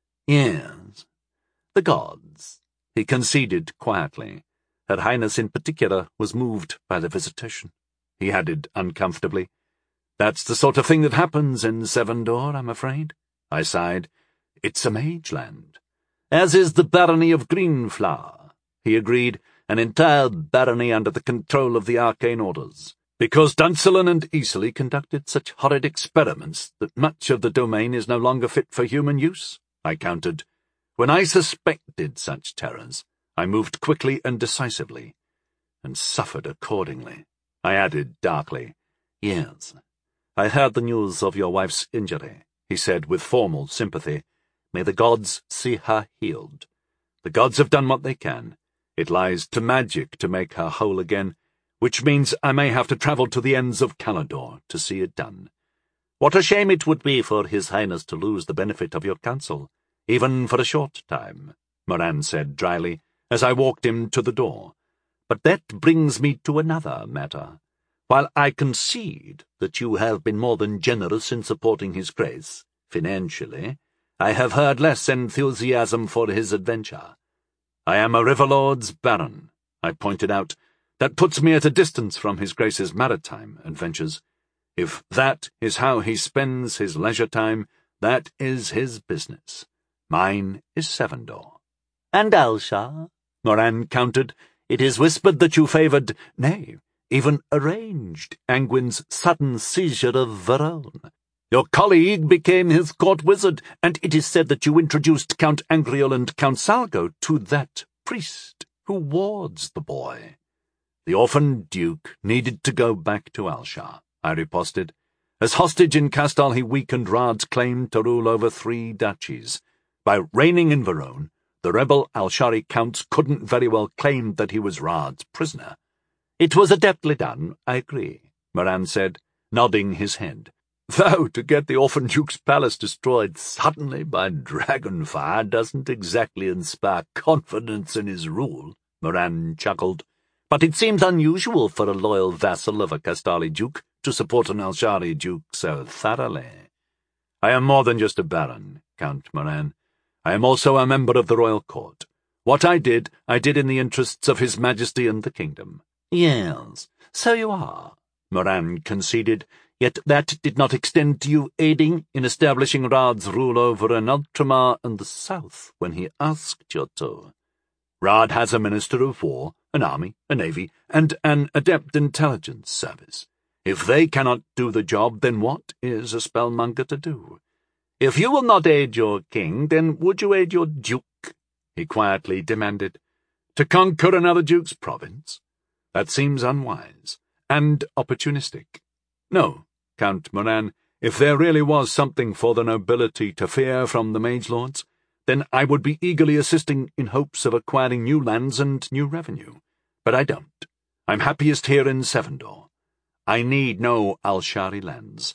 "Yes, the gods," he conceded quietly. Her Highness in particular was moved by the visitation. He added uncomfortably, "That's the sort of thing that happens in Sevendor, I'm afraid." I sighed. "It's a mage land." "As is the barony of Greenflower," he agreed, "an entire barony under the control of the arcane orders, because Duncelin and Easley conducted such horrid experiments that much of the domain is no longer fit for human use," I countered. "When I suspected such terrors, I moved quickly and decisively, and suffered accordingly." I added darkly, "Yes, I heard the news of your wife's injury," he said with formal sympathy. "May the gods see her healed. The gods have done what they can. It lies to magic to make her whole again, which means I may have to travel to the ends of Calador to see it done." "What a shame it would be for His Highness to lose the benefit of your counsel, even for a short time," Moran said dryly, as I walked him to the door. "But that brings me to another matter. While I concede that you have been more than generous in supporting His Grace, financially, I have heard less enthusiasm for his adventure." "I am a Riverlord's Baron," I pointed out. "That puts me at a distance from His Grace's maritime adventures. If that is how he spends his leisure time, that is his business. Mine is Sevendor." "And Alshar," Moran countered. "It is whispered that you favoured, nay, even arranged, Anguin's sudden seizure of Verone. Your colleague became his court wizard, and it is said that you introduced Count Angriol and Count Salgo to that priest who wards the boy." "The orphan duke needed to go back to Alshar," I riposted. "As hostage in Castal he weakened Rad's claim to rule over three duchies. By reigning in Verone, the rebel Alshari counts couldn't very well claim that he was Rad's prisoner." "It was adeptly done, I agree," Moran said, nodding his head. "Though to get the Orphan Duke's palace destroyed suddenly by dragonfire doesn't exactly inspire confidence in his rule," Moran chuckled. "But it seems unusual for a loyal vassal of a Castali duke to support an Alshari duke so thoroughly." "I am more than just a baron, Count Moran. I am also a member of the royal court. What I did, I did in the interests of His Majesty and the kingdom." "Yes, so you are," Moran conceded, "yet that did not extend to you aiding in establishing Rad's rule over an Ultramar and the south when he asked you to." "Rad has a minister of war, an army, a navy, and an adept intelligence service. If they cannot do the job, then what is a spellmonger to do?" "If you will not aid your king, then would you aid your duke?" he quietly demanded. "To conquer another duke's province? That seems unwise, and opportunistic. No, Count Moran, if there really was something for the nobility to fear from the mage lords, then I would be eagerly assisting in hopes of acquiring new lands and new revenue. But I don't. I'm happiest here in Sevendor. I need no Alshari lands."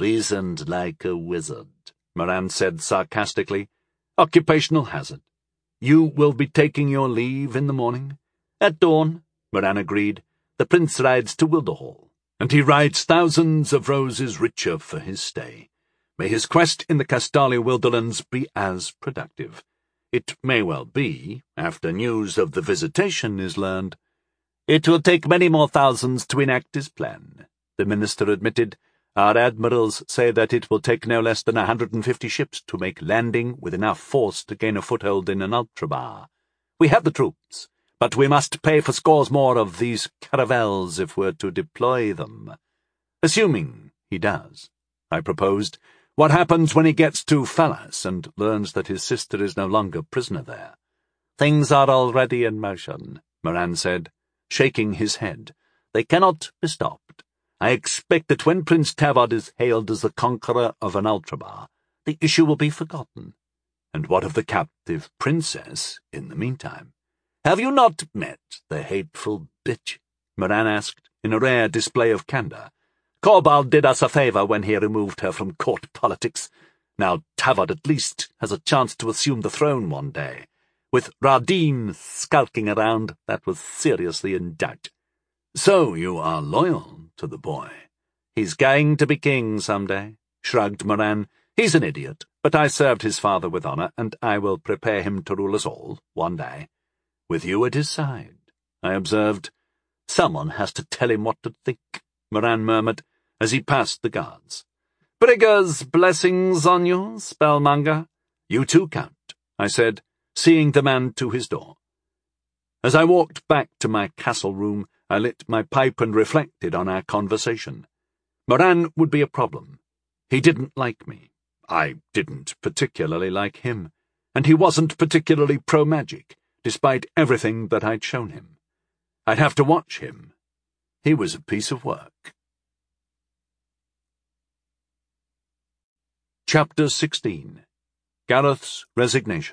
"Reasoned like a wizard," Moran said sarcastically. "Occupational hazard. You will be taking your leave in the morning? At dawn, Moran agreed. The prince rides to Wilderhall, and he rides thousands of roses richer for his stay. May his quest in the Castalia wilderlands be as productive. It may well be, after news of the visitation is learned. It will take many more thousands to enact his plan, the minister admitted. Our admirals say that it will take no less than a hundred and fifty ships to make landing with enough force to gain a foothold in an ultrabar. We have the troops, but we must pay for scores more of these caravels if we're to deploy them. Assuming he does, I proposed, what happens when he gets to Fallas and learns that his sister is no longer prisoner there? Things are already in motion, Moran said, shaking his head. They cannot be stopped. I expect that when Prince Tavod is hailed as the conqueror of an ultrabar, the issue will be forgotten. And what of the captive princess in the meantime? Have you not met the hateful bitch? Moran asked, in a rare display of candour. Corbould did us a favour when he removed her from court politics. Now Tavod at least has a chance to assume the throne one day. With Radin skulking around, that was seriously in doubt. So you are loyal to the boy. He's going to be king some day, shrugged Moran. He's an idiot, but I served his father with honour, and I will prepare him to rule us all one day. With you at his side, I observed. Someone has to tell him what to think, Moran murmured, as he passed the guards. Brigger's blessings on you, spellmonger. You too, Count, I said, seeing the man to his door. As I walked back to my castle room, I lit my pipe and reflected on our conversation. Moran would be a problem. He didn't like me. I didn't particularly like him. And he wasn't particularly pro-magic, despite everything that I'd shown him. I'd have to watch him. He was a piece of work. Chapter sixteen. Gareth's Resignation.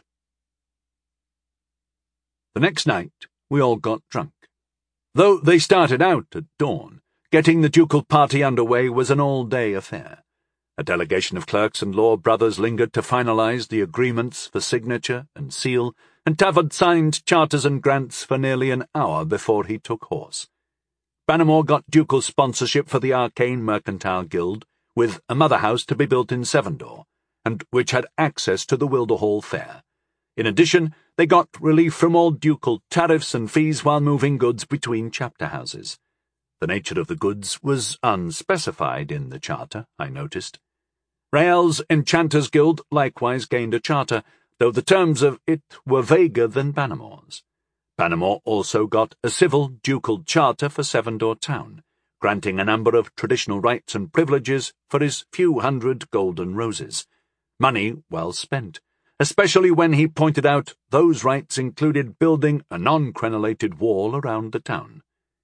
The next night, we all got drunk. Though they started out at dawn, getting the ducal party underway was an all-day affair. A delegation of clerks and law brothers lingered to finalize the agreements for signature and seal, and Tavod signed charters and grants for nearly an hour before he took horse. Bannermore got ducal sponsorship for the Arcane Mercantile Guild, with a mother house to be built in Sevendor, and which had access to the Wilderhall Fair. In addition, they got relief from all ducal tariffs and fees while moving goods between chapter houses. The nature of the goods was unspecified in the charter, I noticed. Rael's Enchanters Guild likewise gained a charter, though the terms of it were vaguer than Bannermore's. Bannermore also got a civil ducal charter for Sevendor Town, granting a number of traditional rights and privileges for his few hundred golden roses. Money well spent, especially when he pointed out those rights included building a non-crenellated wall around the town.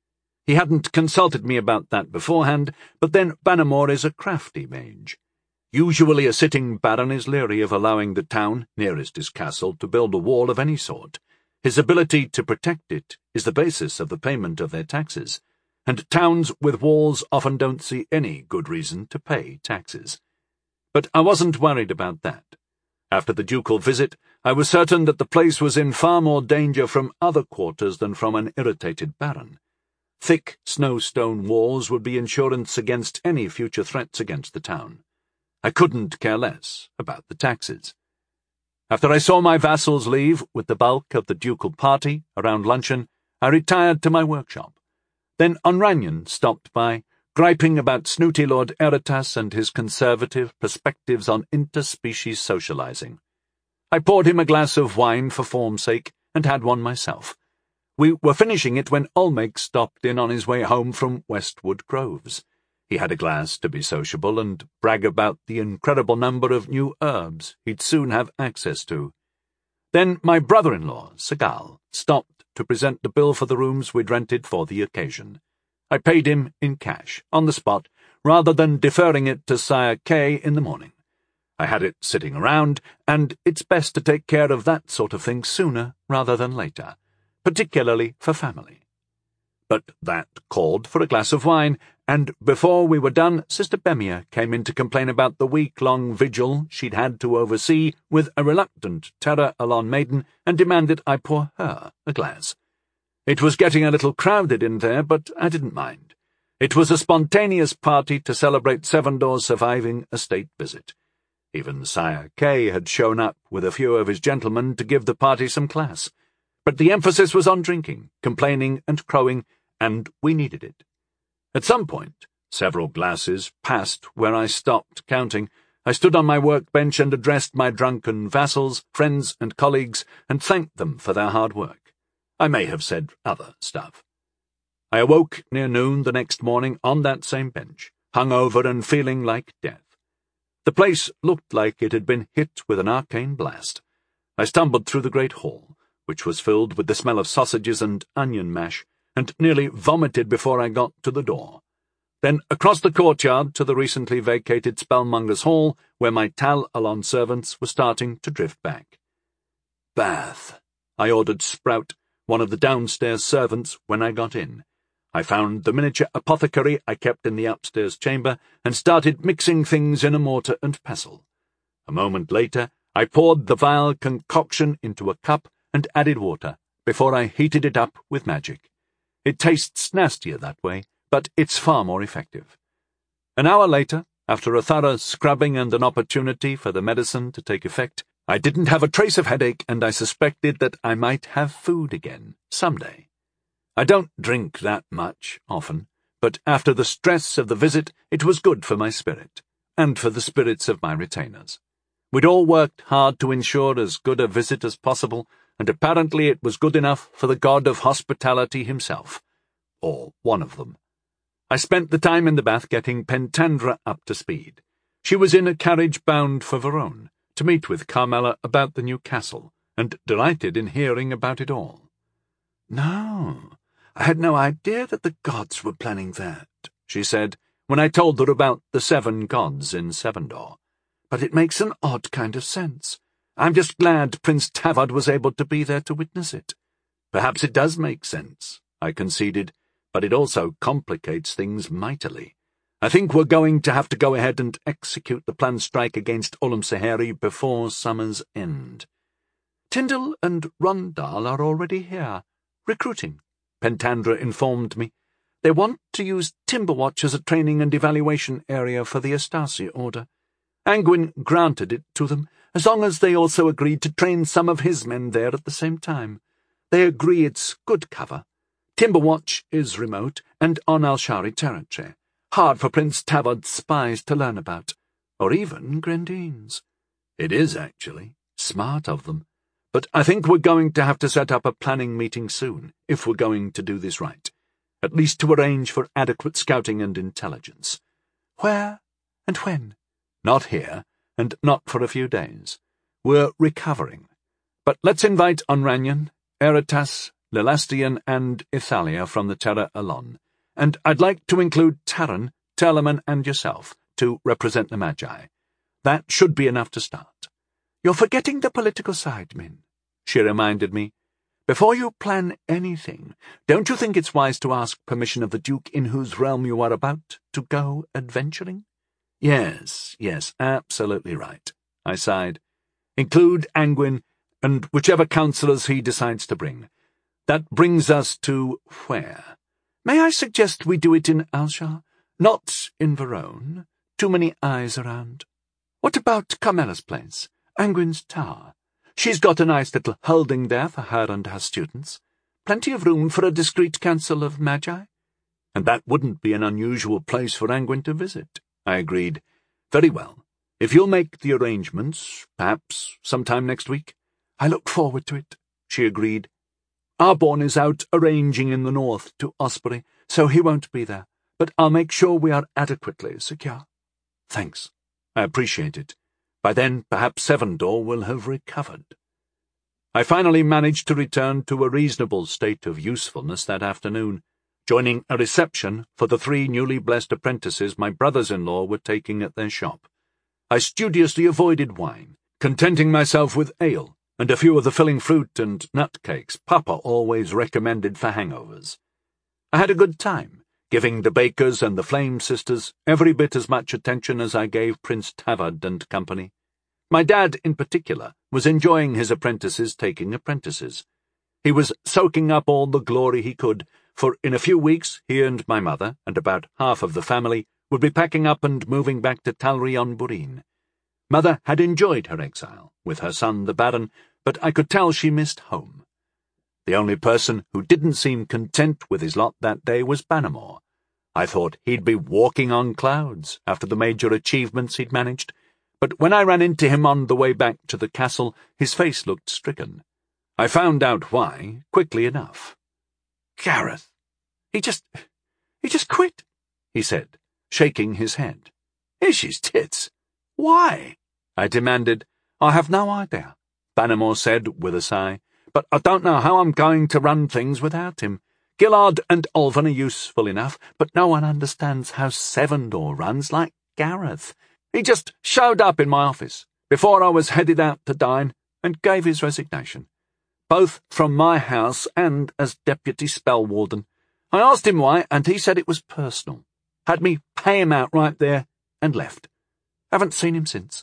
He hadn't consulted me about that beforehand, but then Bannermore is a crafty mage. Usually a sitting baron is leery of allowing the town, nearest his castle, to build a wall of any sort. His ability to protect it is the basis of the payment of their taxes, and towns with walls often don't see any good reason to pay taxes. But I wasn't worried about that. After the ducal visit, I was certain that the place was in far more danger from other quarters than from an irritated baron. Thick snowstone walls would be insurance against any future threats against the town. I couldn't care less about the taxes. After I saw my vassals leave with the bulk of the ducal party around luncheon, I retired to my workshop. Then Onranyan stopped by, griping about snooty Lord Eritas and his conservative perspectives on interspecies socializing. I poured him a glass of wine for form's sake and had one myself. We were finishing it when Olmec stopped in on his way home from Westwood Groves. He had a glass to be sociable and brag about the incredible number of new herbs he'd soon have access to. Then my brother-in-law, Segal, stopped to present the bill for the rooms we'd rented for the occasion. I paid him in cash, on the spot, rather than deferring it to Sire Kay in the morning. I had it sitting around, and it's best to take care of that sort of thing sooner rather than later, particularly for family. But that called for a glass of wine, and before we were done, Sister Bemia came in to complain about the week-long vigil she'd had to oversee with a reluctant Terra Alon maiden and demanded I pour her a glass. It was getting a little crowded in there, but I didn't mind. It was a spontaneous party to celebrate Sevendore's surviving a state visit. Even Sire Kay had shown up with a few of his gentlemen to give the party some class. But the emphasis was on drinking, complaining and crowing, and we needed it. At some point, several glasses passed where I stopped counting. I stood on my workbench and addressed my drunken vassals, friends and colleagues, and thanked them for their hard work. I may have said other stuff. I awoke near noon the next morning on that same bench, hungover and feeling like death. The place looked like it had been hit with an arcane blast. I stumbled through the great hall, which was filled with the smell of sausages and onion mash, and nearly vomited before I got to the door. Then across the courtyard to the recently vacated Spellmonger's Hall, where my Tal Alon servants were starting to drift back. Bath, I ordered Sprout, one of the downstairs servants, when I got in. I found the miniature apothecary I kept in the upstairs chamber and started mixing things in a mortar and pestle. A moment later, I poured the vile concoction into a cup and added water, before I heated it up with magic. It tastes nastier that way, but it's far more effective. An hour later, after a thorough scrubbing and an opportunity for the medicine to take effect, I didn't have a trace of headache, and I suspected that I might have food again, someday. I don't drink that much, often, but after the stress of the visit, it was good for my spirit, and for the spirits of my retainers. We'd all worked hard to ensure as good a visit as possible, and apparently it was good enough for the god of hospitality himself, or one of them. I spent the time in the bath getting Pentandra up to speed. She was in a carriage bound for Verone, to meet with Carmela about the new castle, and delighted in hearing about it all. No, I had no idea that the gods were planning that, she said, when I told her about the seven gods in Sevendor. But it makes an odd kind of sense. I'm just glad Prince Tavod was able to be there to witness it. Perhaps it does make sense, I conceded, but it also complicates things mightily. I think we're going to have to go ahead and execute the planned strike against Ollum Saheri before summer's end. Tyndall and Rondal are already here, recruiting, Pentandra informed me. They want to use Timberwatch as a training and evaluation area for the Astasi Order. Angwin granted it to them, as long as they also agreed to train some of his men there at the same time. They agree it's good cover. Timberwatch is remote and on Al-Shari territory, hard for Prince Tavod's spies to learn about, or even Grendine's. It is, actually. Smart of them. But I think we're going to have to set up a planning meeting soon, if we're going to do this right. At least to arrange for adequate scouting and intelligence. Where and when? Not here, and not for a few days. We're recovering. But let's invite Onranyan, Eritas, Lelastian, and Ithalia from the Terra Alon, and I'd like to include Taran, Telemann, and yourself to represent the Magi. That should be enough to start. You're forgetting the political side, Min, she reminded me. Before you plan anything, don't you think it's wise to ask permission of the Duke in whose realm you are about to go adventuring? Yes, yes, absolutely right, I sighed. Include Angwin and whichever councillors he decides to bring. That brings us to where? May I suggest we do it in Alshar? Not in Verone. Too many eyes around. What about Carmela's place? Angwin's tower. She's got a nice little holding there for her and her students. Plenty of room for a discreet council of Magi. And that wouldn't be an unusual place for Angwin to visit, I agreed. Very well. If you'll make the arrangements, perhaps sometime next week. I look forward to it, she agreed. Arborn is out arranging in the north to Osprey, so he won't be there, but I'll make sure we are adequately secure. Thanks. I appreciate it. By then, perhaps Sevendor will have recovered. I finally managed to return to a reasonable state of usefulness that afternoon, joining a reception for the three newly blessed apprentices my brothers-in-law were taking at their shop. I studiously avoided wine, contenting myself with ale and a few of the filling fruit and nut cakes Papa always recommended for hangovers. I had a good time, giving the Bakers and the Flame sisters every bit as much attention as I gave Prince Tavard and company. My dad, in particular, was enjoying his apprentices taking apprentices. He was soaking up all the glory he could, for in a few weeks he and my mother, and about half of the family, would be packing up and moving back to Talry-on-Burine. Mother had enjoyed her exile, with her son the Baron, but I could tell she missed home. The only person who didn't seem content with his lot that day was Bannermore. I thought he'd be walking on clouds after the major achievements he'd managed, but when I ran into him on the way back to the castle, his face looked stricken. I found out why, quickly enough. "Gareth, he just... he just quit," he said, shaking his head. "Ish his tits. Why?" I demanded. "I have no idea," Bannermore said with a sigh, "but I don't know how I'm going to run things without him. Gillard and Ulven are useful enough, but no one understands how Sevendor runs like Gareth. He just showed up in my office before I was headed out to dine and gave his resignation, both from my house and as Deputy Spellwarden. I asked him why, and he said it was personal. Had me pay him out right there and left. Haven't seen him since."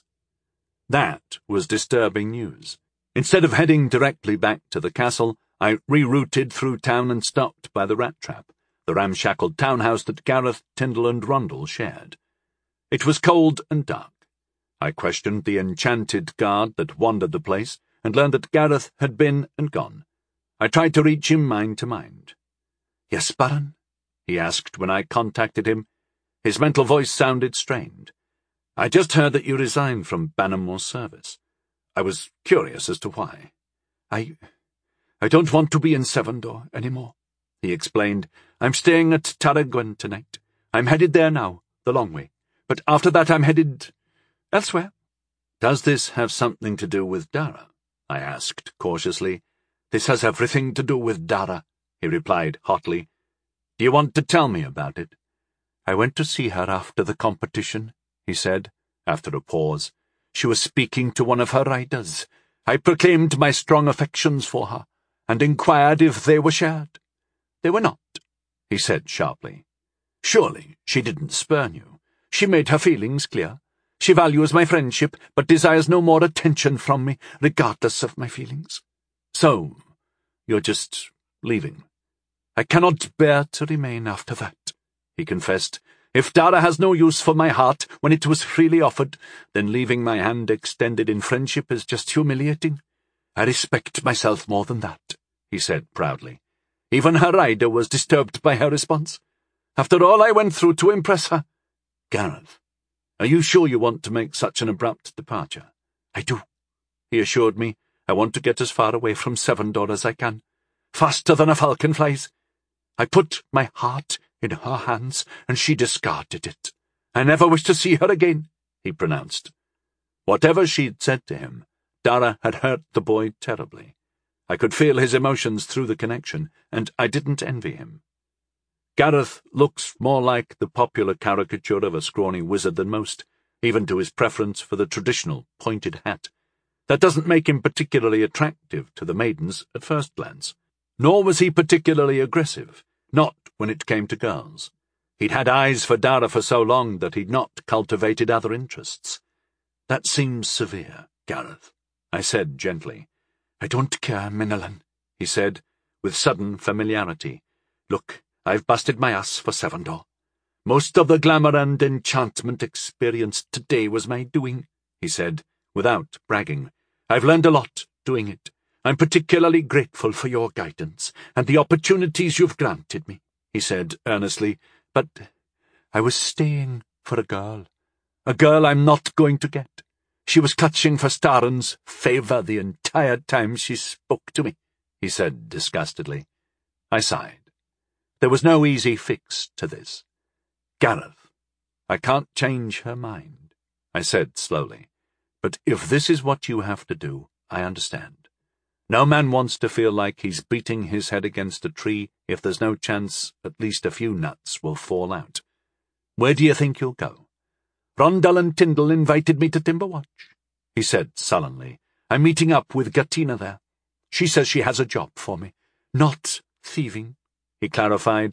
That was disturbing news. Instead of heading directly back to the castle, I rerouted through town and stopped by the Rat Trap, the ramshackle townhouse that Gareth, Tyndall, and Rondel shared. It was cold and dark. I questioned the enchanted guard that wandered the place, and learned that Gareth had been and gone. I tried to reach him mind to mind. "Yes, Baron?" he asked when I contacted him. His mental voice sounded strained. "I just heard that you resigned from Bannermore's service. I was curious as to why." I... I don't want to be in Sevendor any more," he explained. "I'm staying at Tarragwen tonight. I'm headed there now, the long way. But after that I'm headed... elsewhere." "Does this have something to do with Dara?" I asked cautiously. "This has everything to do with Dara," he replied hotly. "Do you want to tell me about it?" "I went to see her after the competition," he said, after a pause. "She was speaking to one of her riders. I proclaimed my strong affections for her, and inquired if they were shared. They were not," he said sharply. "Surely she didn't spurn you. She made her feelings clear. She values my friendship, but desires no more attention from me, regardless of my feelings. So, you're just leaving." "I cannot bear to remain after that," he confessed. "If Dara has no use for my heart when it was freely offered, then leaving my hand extended in friendship is just humiliating. I respect myself more than that," he said proudly. "Even her rider was disturbed by her response. After all I went through to impress her." "Gareth, are you sure you want to make such an abrupt departure?" "I do," he assured me. "I want to get as far away from Sevendor as I can, faster than a falcon flies. I put my heart in her hands, and she discarded it. I never wish to see her again," he pronounced. Whatever she'd said to him, Dara had hurt the boy terribly. I could feel his emotions through the connection, and I didn't envy him. Gareth looks more like the popular caricature of a scrawny wizard than most, even to his preference for the traditional pointed hat. That doesn't make him particularly attractive to the maidens at first glance. Nor was he particularly aggressive, not when it came to girls. He'd had eyes for Dara for so long that he'd not cultivated other interests. "That seems severe, Gareth," I said gently. "I don't care, Minellan," he said, with sudden familiarity. "Look, I've busted my ass for Sevendor. Most of the glamour and enchantment experienced today was my doing," he said, without bragging. "I've learned a lot doing it. I'm particularly grateful for your guidance, and the opportunities you've granted me," he said earnestly. "But I was staying for a girl. A girl I'm not going to get. She was clutching for Starren's favour the entire time she spoke to me," he said disgustedly. I sighed. There was no easy fix to this. "Gareth, I can't change her mind," I said slowly. "But if this is what you have to do, I understand. No man wants to feel like he's beating his head against a tree if there's no chance at least a few nuts will fall out. Where do you think you'll go?" "Rondel and Tyndall invited me to Timberwatch," he said sullenly. "I'm meeting up with Gattina there. She says she has a job for me. Not thieving," he clarified.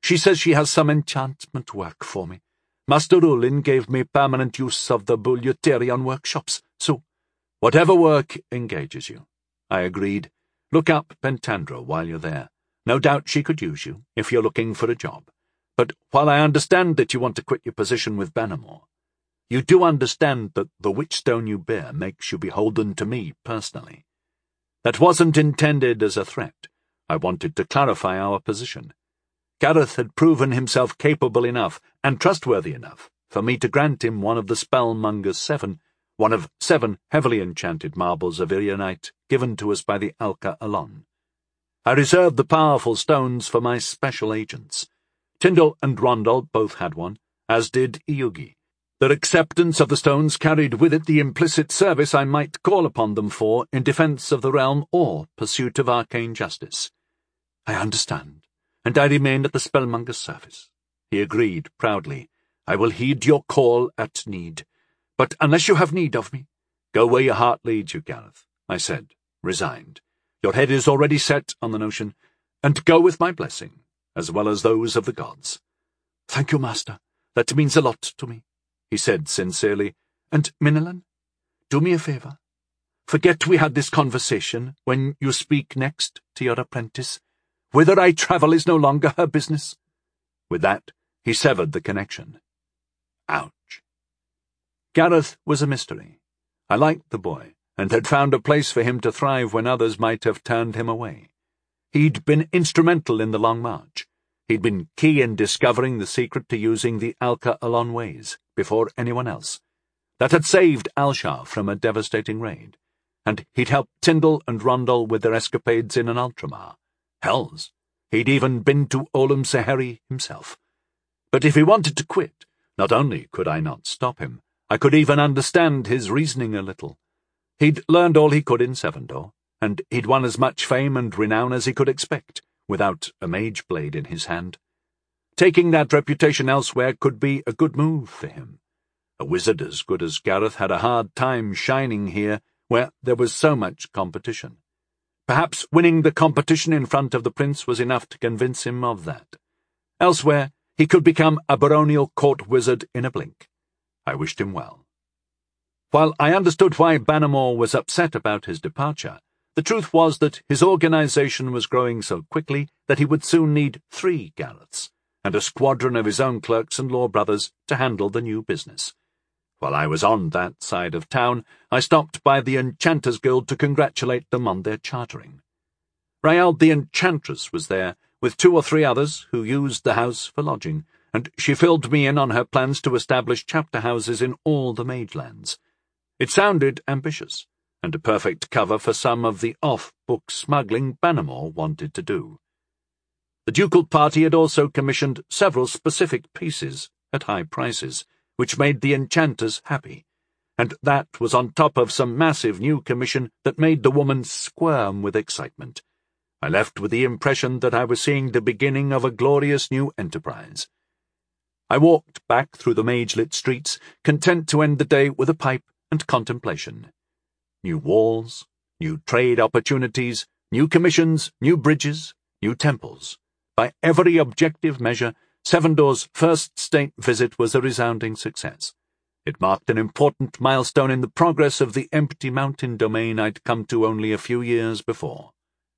She says she has some enchantment work for me. Master Ullin gave me permanent use of the Bulutarian workshops, so whatever work engages you. I agreed. Look up Pentandra while you're there. No doubt she could use you, if you're looking for a job. But while I understand that you want to quit your position with Bannermore, you do understand that the witchstone you bear makes you beholden to me personally. That wasn't intended as a threat. I wanted to clarify our position. Gareth had proven himself capable enough and trustworthy enough for me to grant him one of the Spellmonger's seven, one of seven heavily enchanted marbles of Irianite given to us by the Alka Alon. I reserved the powerful stones for my special agents. Tyndall and Rondal both had one, as did Iyugi. Their acceptance of the stones carried with it the implicit service I might call upon them for in defence of the realm or pursuit of arcane justice. I understand, and I remain at the Spellmonger's service. He agreed proudly. I will heed your call at need. But unless you have need of me, go where your heart leads you, Gareth, I said, resigned. Your head is already set on the notion, and go with my blessing, as well as those of the gods. Thank you, Master. That means a lot to me, he said sincerely. And, Minillan, do me a favour. Forget we had this conversation when you speak next to your apprentice. Whither I travel is no longer her business. With that, he severed the connection. Ouch. Gareth was a mystery. I liked the boy, and had found a place for him to thrive when others might have turned him away. He'd been instrumental in the Long March. He'd been key in discovering the secret to using the Alka Alon ways before anyone else. That had saved Alshar from a devastating raid, and he'd helped Tyndall and Rondal with their escapades in an Ultramar. Hells, he'd even been to Olam Seheri himself. But if he wanted to quit, not only could I not stop him, I could even understand his reasoning a little. He'd learned all he could in Sevendor, and he'd won as much fame and renown as he could expect, without a mage blade in his hand. Taking that reputation elsewhere could be a good move for him. A wizard as good as Gareth had a hard time shining here, where there was so much competition. Perhaps winning the competition in front of the prince was enough to convince him of that. Elsewhere, he could become a baronial court wizard in a blink. I wished him well. While I understood why Bannermore was upset about his departure, the truth was that his organization was growing so quickly that he would soon need three Gareths, and a squadron of his own clerks and law brothers to handle the new business. While I was on that side of town, I stopped by the Enchanters Guild to congratulate them on their chartering. Rael the Enchantress was there, with two or three others who used the house for lodging, and she filled me in on her plans to establish chapter houses in all the Magelands. It sounded ambitious, and a perfect cover for some of the off-book smuggling Bannermore wanted to do. The ducal party had also commissioned several specific pieces at high prices, which made the enchanters happy, and that was on top of some massive new commission that made the woman squirm with excitement. I left with the impression that I was seeing the beginning of a glorious new enterprise. I walked back through the mage-lit streets, content to end the day with a pipe and contemplation. New walls, new trade opportunities, new commissions, new bridges, new temples. By every objective measure, Sevendor's first state visit was a resounding success. It marked an important milestone in the progress of the empty mountain domain I'd come to only a few years before.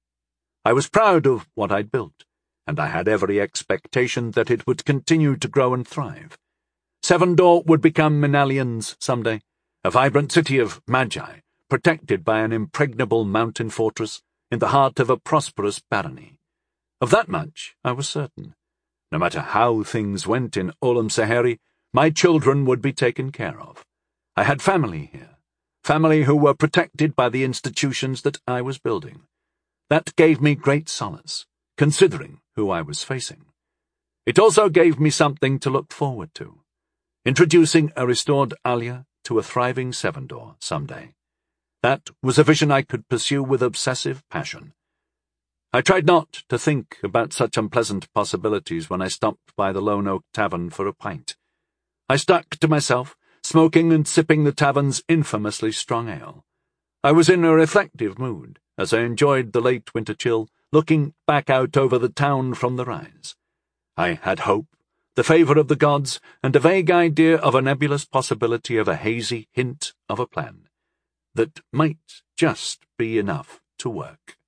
I was proud of what I'd built, and I had every expectation that it would continue to grow and thrive. Sevendor would become Minallian's someday, a vibrant city of magi, protected by an impregnable mountain fortress in the heart of a prosperous barony. Of that much I was certain. No matter how things went in Olam Seheri, my children would be taken care of. I had family here, family who were protected by the institutions that I was building. That gave me great solace, considering who I was facing. It also gave me something to look forward to, introducing a restored Alia to a thriving Sevendor someday. That was a vision I could pursue with obsessive passion. I tried not to think about such unpleasant possibilities when I stopped by the Lone Oak Tavern for a pint. I stuck to myself, smoking and sipping the tavern's infamously strong ale. I was in a reflective mood, as I enjoyed the late winter chill, looking back out over the town from the rise. I had hope, the favour of the gods, and a vague idea of a nebulous possibility of a hazy hint of a plan that might just be enough to work.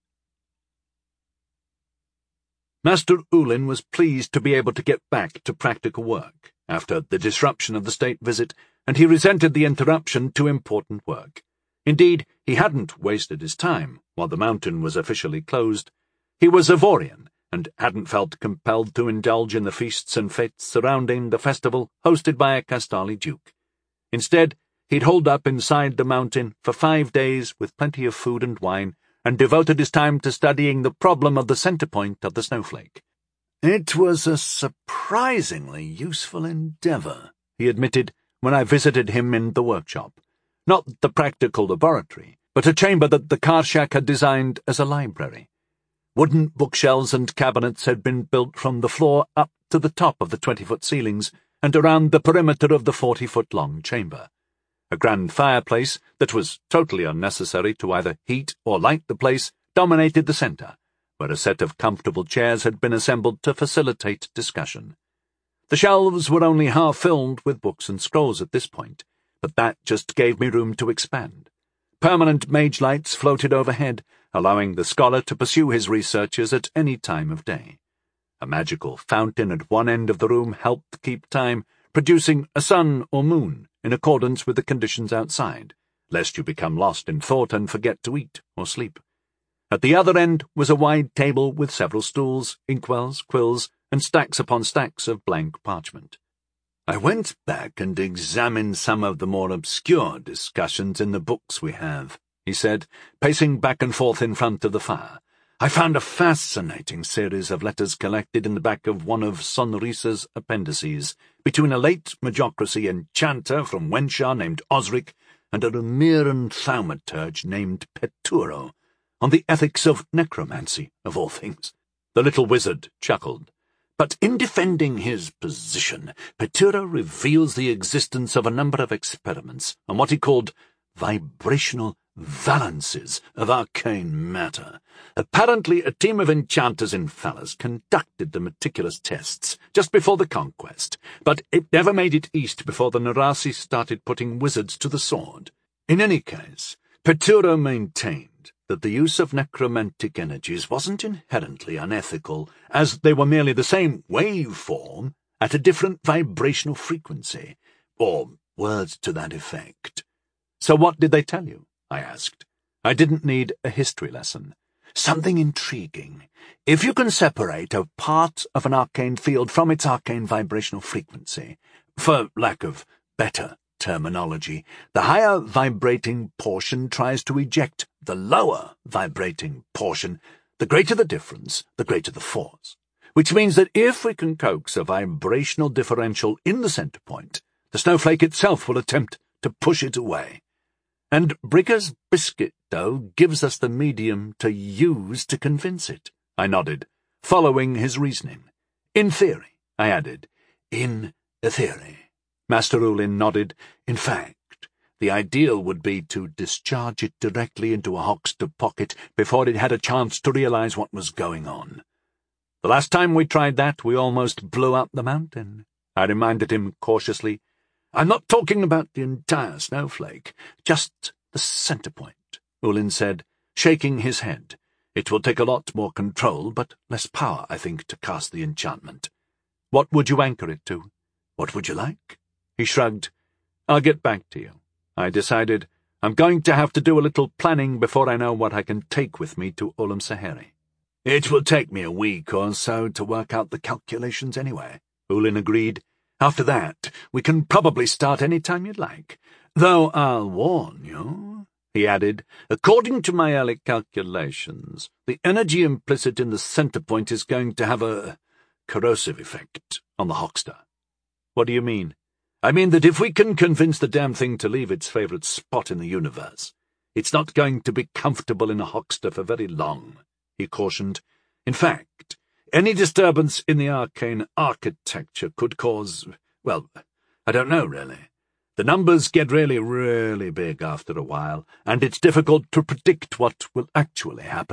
Master Ulin was pleased to be able to get back to practical work after the disruption of the state visit, and he resented the interruption to important work. Indeed, he hadn't wasted his time while the mountain was officially closed. He was Ivorian, and hadn't felt compelled to indulge in the feasts and fetes surrounding the festival hosted by a Castali duke. Instead, he'd holed up inside the mountain for five days with plenty of food and wine, and devoted his time to studying the problem of the center point of the snowflake. It was a surprisingly useful endeavour, he admitted when I visited him in the workshop. Not the practical laboratory, but a chamber that the Karshak had designed as a library. Wooden bookshelves and cabinets had been built from the floor up to the top of the twenty-foot ceilings and around the perimeter of the forty-foot-long chamber. A grand fireplace that was totally unnecessary to either heat or light the place dominated the centre, where a set of comfortable chairs had been assembled to facilitate discussion. The shelves were only half filled with books and scrolls at this point, but that just gave me room to expand. Permanent mage lights floated overhead, allowing the scholar to pursue his researches at any time of day. A magical fountain at one end of the room helped keep time, producing a sun or moon in accordance with the conditions outside, lest you become lost in thought and forget to eat or sleep. At the other end was a wide table with several stools, inkwells, quills, and stacks upon stacks of blank parchment. I went back and examined some of the more obscure discussions in the books we have, he said, pacing back and forth in front of the fire. I found a fascinating series of letters collected in the back of one of Sonrisa's appendices, between a late Magocracy enchanter from Wenshar named Osric and a Remiran thaumaturge named Peturo, on the ethics of necromancy, of all things. The little wizard chuckled. But in defending his position, Peturo reveals the existence of a number of experiments on what he called vibrational valances of arcane matter. Apparently, a team of enchanters in Phalas conducted the meticulous tests just before the conquest, but it never made it east before the Narasi started putting wizards to the sword. In any case, Peturo maintained that the use of necromantic energies wasn't inherently unethical, as they were merely the same waveform at a different vibrational frequency, or words to that effect. So what did they tell you? I asked. I didn't need a history lesson. Something intriguing. If you can separate a part of an arcane field from its arcane vibrational frequency, for lack of better terminology, the higher vibrating portion tries to eject the lower vibrating portion. The greater the difference, the greater the force. Which means that if we can coax a vibrational differential in the center point, the snowflake itself will attempt to push it away. And Brigger's biscuit dough gives us the medium to use to convince it. I nodded, following his reasoning. In theory, I added. In theory. Master Ulin nodded. In fact, the ideal would be to discharge it directly into a Hoxter pocket before it had a chance to realize what was going on. The last time we tried that, we almost blew up the mountain, I reminded him cautiously. I'm not talking about the entire snowflake, just the center point, Ulin said, shaking his head. It will take a lot more control, but less power, I think, to cast the enchantment. What would you anchor it to? What would you like? He shrugged. I'll get back to you. I decided I'm going to have to do a little planning before I know what I can take with me to Olam Saheri. It will take me a week or so to work out the calculations anyway, Ulin agreed. After that, we can probably start any time you'd like. Though I'll warn you, he added, according to my early calculations, the energy implicit in the center point is going to have a corrosive effect on the Hoxter. What do you mean? I mean that if we can convince the damn thing to leave its favorite spot in the universe, it's not going to be comfortable in a Hoxter for very long, he cautioned. In fact, any disturbance in the arcane architecture could cause, well, I don't know, really. The numbers get really, really big after a while, and it's difficult to predict what will actually happen,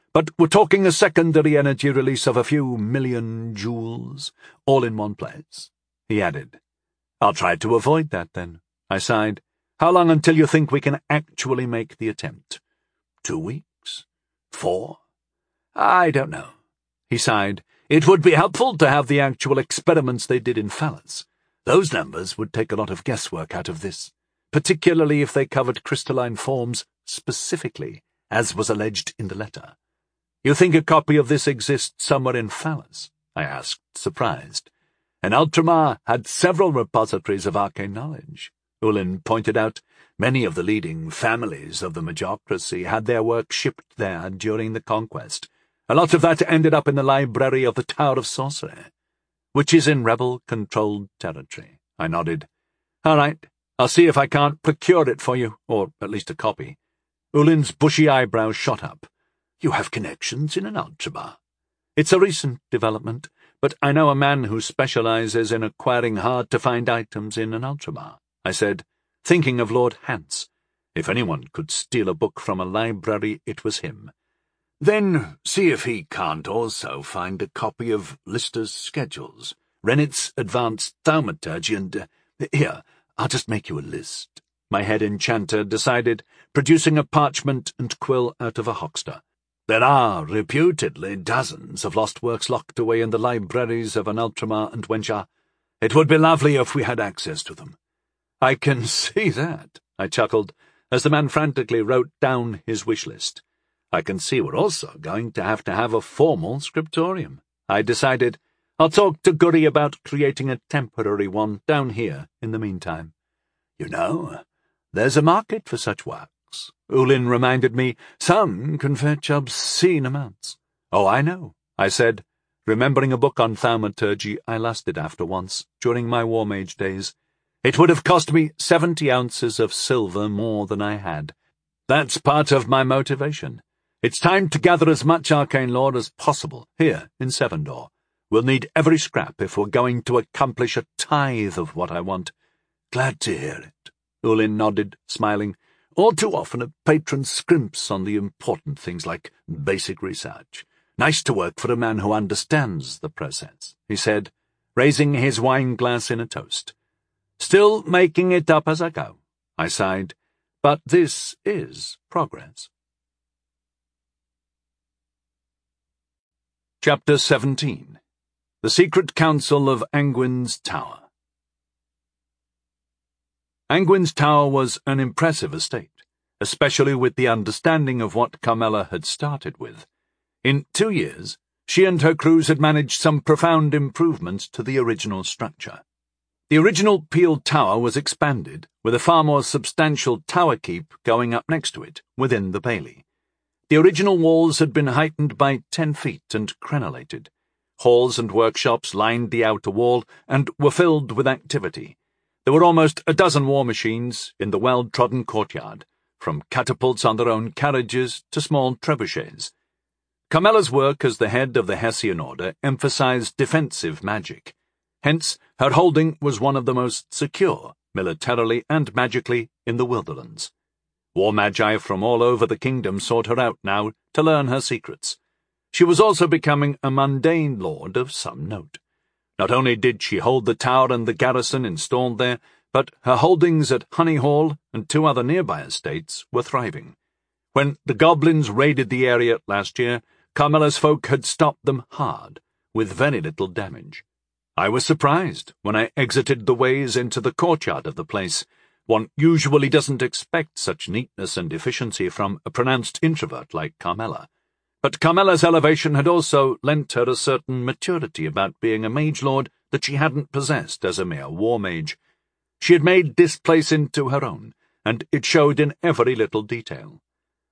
But we're talking a secondary energy release of a few million joules, all in one place," he added. "I'll try to avoid that, then," I sighed. "How long until you think we can actually make the attempt? Two weeks? Four? I don't know," he sighed. "It would be helpful to have the actual experiments they did in Phallus. Those numbers would take a lot of guesswork out of this, particularly if they covered crystalline forms specifically, as was alleged in the letter." "You think a copy of this exists somewhere in Phallus?" I asked, surprised. "And Ultramar had several repositories of arcane knowledge," Ullin pointed out. "Many of the leading families of the Majocracy had their work shipped there during the conquest. A lot of that ended up in the library of the Tower of Sorcery, which is in rebel-controlled territory." I nodded. "All right, I'll see if I can't procure it for you, or at least a copy." Ullin's bushy eyebrows shot up. "You have connections in an Ultramar?" "It's a recent development, but I know a man who specializes in acquiring hard-to-find items in an Ultramar," I said, thinking of Lord Hance. If anyone could steal a book from a library, it was him. "Then see if he can't also find a copy of Lister's schedules, Rennett's Advanced Thaumaturgy, and... Uh, here, I'll just make you a list," my head enchanter decided, producing a parchment and quill out of a hoxter. "There are, reputedly, dozens of lost works locked away in the libraries of an Ultramar and Wensha. It would be lovely if we had access to them." "I can see that," I chuckled, as the man frantically wrote down his wish list. "I can see we're also going to have to have a formal scriptorium," I decided. "I'll talk to Guri about creating a temporary one down here in the meantime." "You know, there's a market for such works," Ullin reminded me. "Some can fetch obscene amounts." "Oh, I know," I said, remembering a book on thaumaturgy I lusted after once, during my War Mage days. "It would have cost me seventy ounces of silver more than I had. That's part of my motivation. It's time to gather as much arcane lore as possible here in Sevendor. We'll need every scrap if we're going to accomplish a tithe of what I want." "Glad to hear it," Ullin nodded, smiling. "All too often a patron scrimps on the important things like basic research. Nice to work for a man who understands the process," he said, raising his wine glass in a toast. "Still making it up as I go," I sighed. "But this is progress." Chapter seventeen. The Secret Council of Angwin's Tower. Angwin's Tower was an impressive estate, especially with the understanding of what Carmela had started with. In two years, she and her crews had managed some profound improvements to the original structure. The original peeled tower was expanded, with a far more substantial tower keep going up next to it, within the bailey. The original walls had been heightened by ten feet and crenellated. Halls and workshops lined the outer wall and were filled with activity. There were almost a dozen war machines in the well-trodden courtyard, from catapults on their own carriages to small trebuchets. Carmela's work as the head of the Hessian Order emphasized defensive magic. Hence, her holding was one of the most secure, militarily and magically, in the Wilderlands. War magi from all over the kingdom sought her out now to learn her secrets. She was also becoming a mundane lord of some note. Not only did she hold the tower and the garrison installed there, but her holdings at Honey Hall and two other nearby estates were thriving. When the goblins raided the area last year, Carmela's folk had stopped them hard, with very little damage. I was surprised when I exited the ways into the courtyard of the place. One usually doesn't expect such neatness and efficiency from a pronounced introvert like Carmela. But Carmela's elevation had also lent her a certain maturity about being a mage lord that she hadn't possessed as a mere war mage. She had made this place into her own, and it showed in every little detail.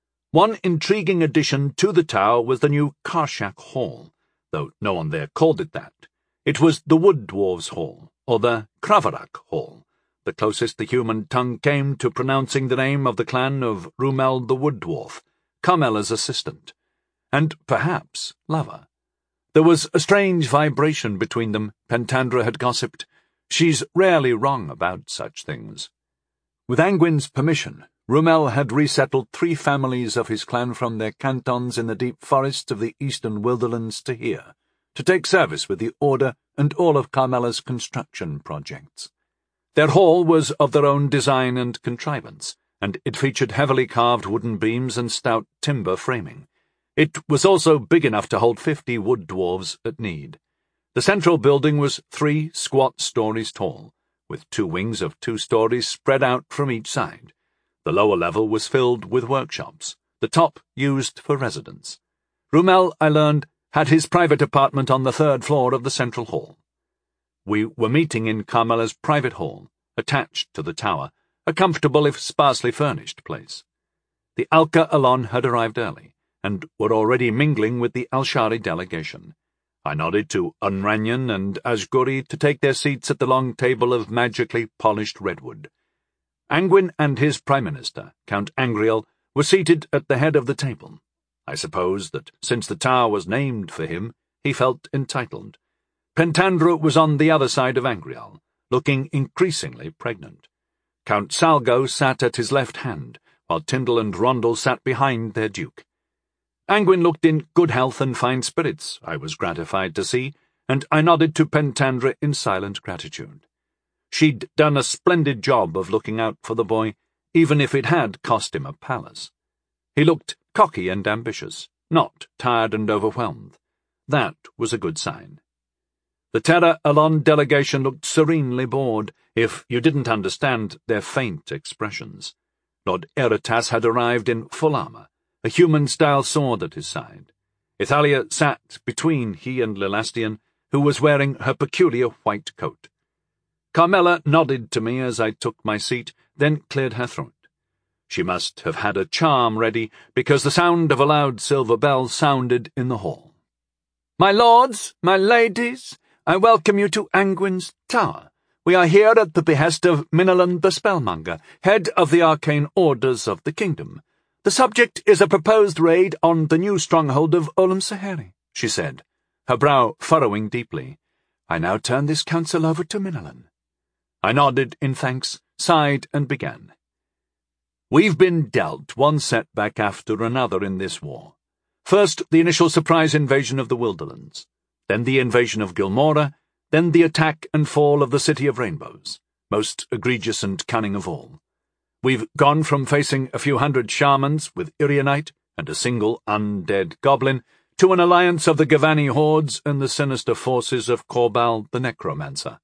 One intriguing addition to the tower was the new Karshak Hall, though no one there called it that. It was the Wood Dwarves Hall, or the Kravarak Hall, the closest the human tongue came to pronouncing the name of the clan of Rumel the Wood Dwarf, Carmela's assistant, and perhaps lover. There was a strange vibration between them, Pentandra had gossiped. She's rarely wrong about such things. With Angwin's permission, Rumel had resettled three families of his clan from their cantons in the deep forests of the eastern Wilderlands to here, to take service with the Order and all of Carmela's construction projects. Their hall was of their own design and contrivance, and it featured heavily carved wooden beams and stout timber framing. It was also big enough to hold fifty wood dwarves at need. The central building was three squat stories tall, with two wings of two stories spread out from each side. The lower level was filled with workshops, the top used for residence. Rumel, I learned, had his private apartment on the third floor of the central hall. We were meeting in Carmela's private hall, attached to the tower, a comfortable if sparsely furnished place. The Alka Alon had arrived early, and were already mingling with the Alshari delegation. I nodded to Unranyan and Ashguri to take their seats at the long table of magically polished redwood. Angwin and his Prime Minister, Count Angriel, were seated at the head of the table. I suppose that since the tower was named for him, he felt entitled. Pentandra was on the other side of Angriel, looking increasingly pregnant. Count Salgo sat at his left hand, while Tyndall and Rondel sat behind their duke. Angwin looked in good health and fine spirits, I was gratified to see, and I nodded to Pentandra in silent gratitude. She'd done a splendid job of looking out for the boy, even if it had cost him a palace. He looked cocky and ambitious, not tired and overwhelmed. That was a good sign. The Terra Alon delegation looked serenely bored, if you didn't understand their faint expressions. Lord Eritas had arrived in full armour, a human-style sword at his side. Ithalia sat between he and Lilastian, who was wearing her peculiar white coat. Carmela nodded to me as I took my seat, then cleared her throat. She must have had a charm ready, because the sound of a loud silver bell sounded in the hall. "My lords, my ladies, I welcome you to Angwin's Tower. We are here at the behest of Minalan the Spellmonger, head of the arcane orders of the kingdom. The subject is a proposed raid on the new stronghold of Olam Saheri," she said, her brow furrowing deeply. "I now turn this counsel over to Minalan." I nodded in thanks, sighed, and began. We've been dealt one setback after another in this war. First, the initial surprise invasion of the Wilderlands, then the invasion of Gilmora, then the attack and fall of the City of Rainbows, most egregious and cunning of all. We've gone from facing a few hundred shamans with Irianite and a single undead goblin to an alliance of the Gavani hordes and the sinister forces of Korbal the Necromancer.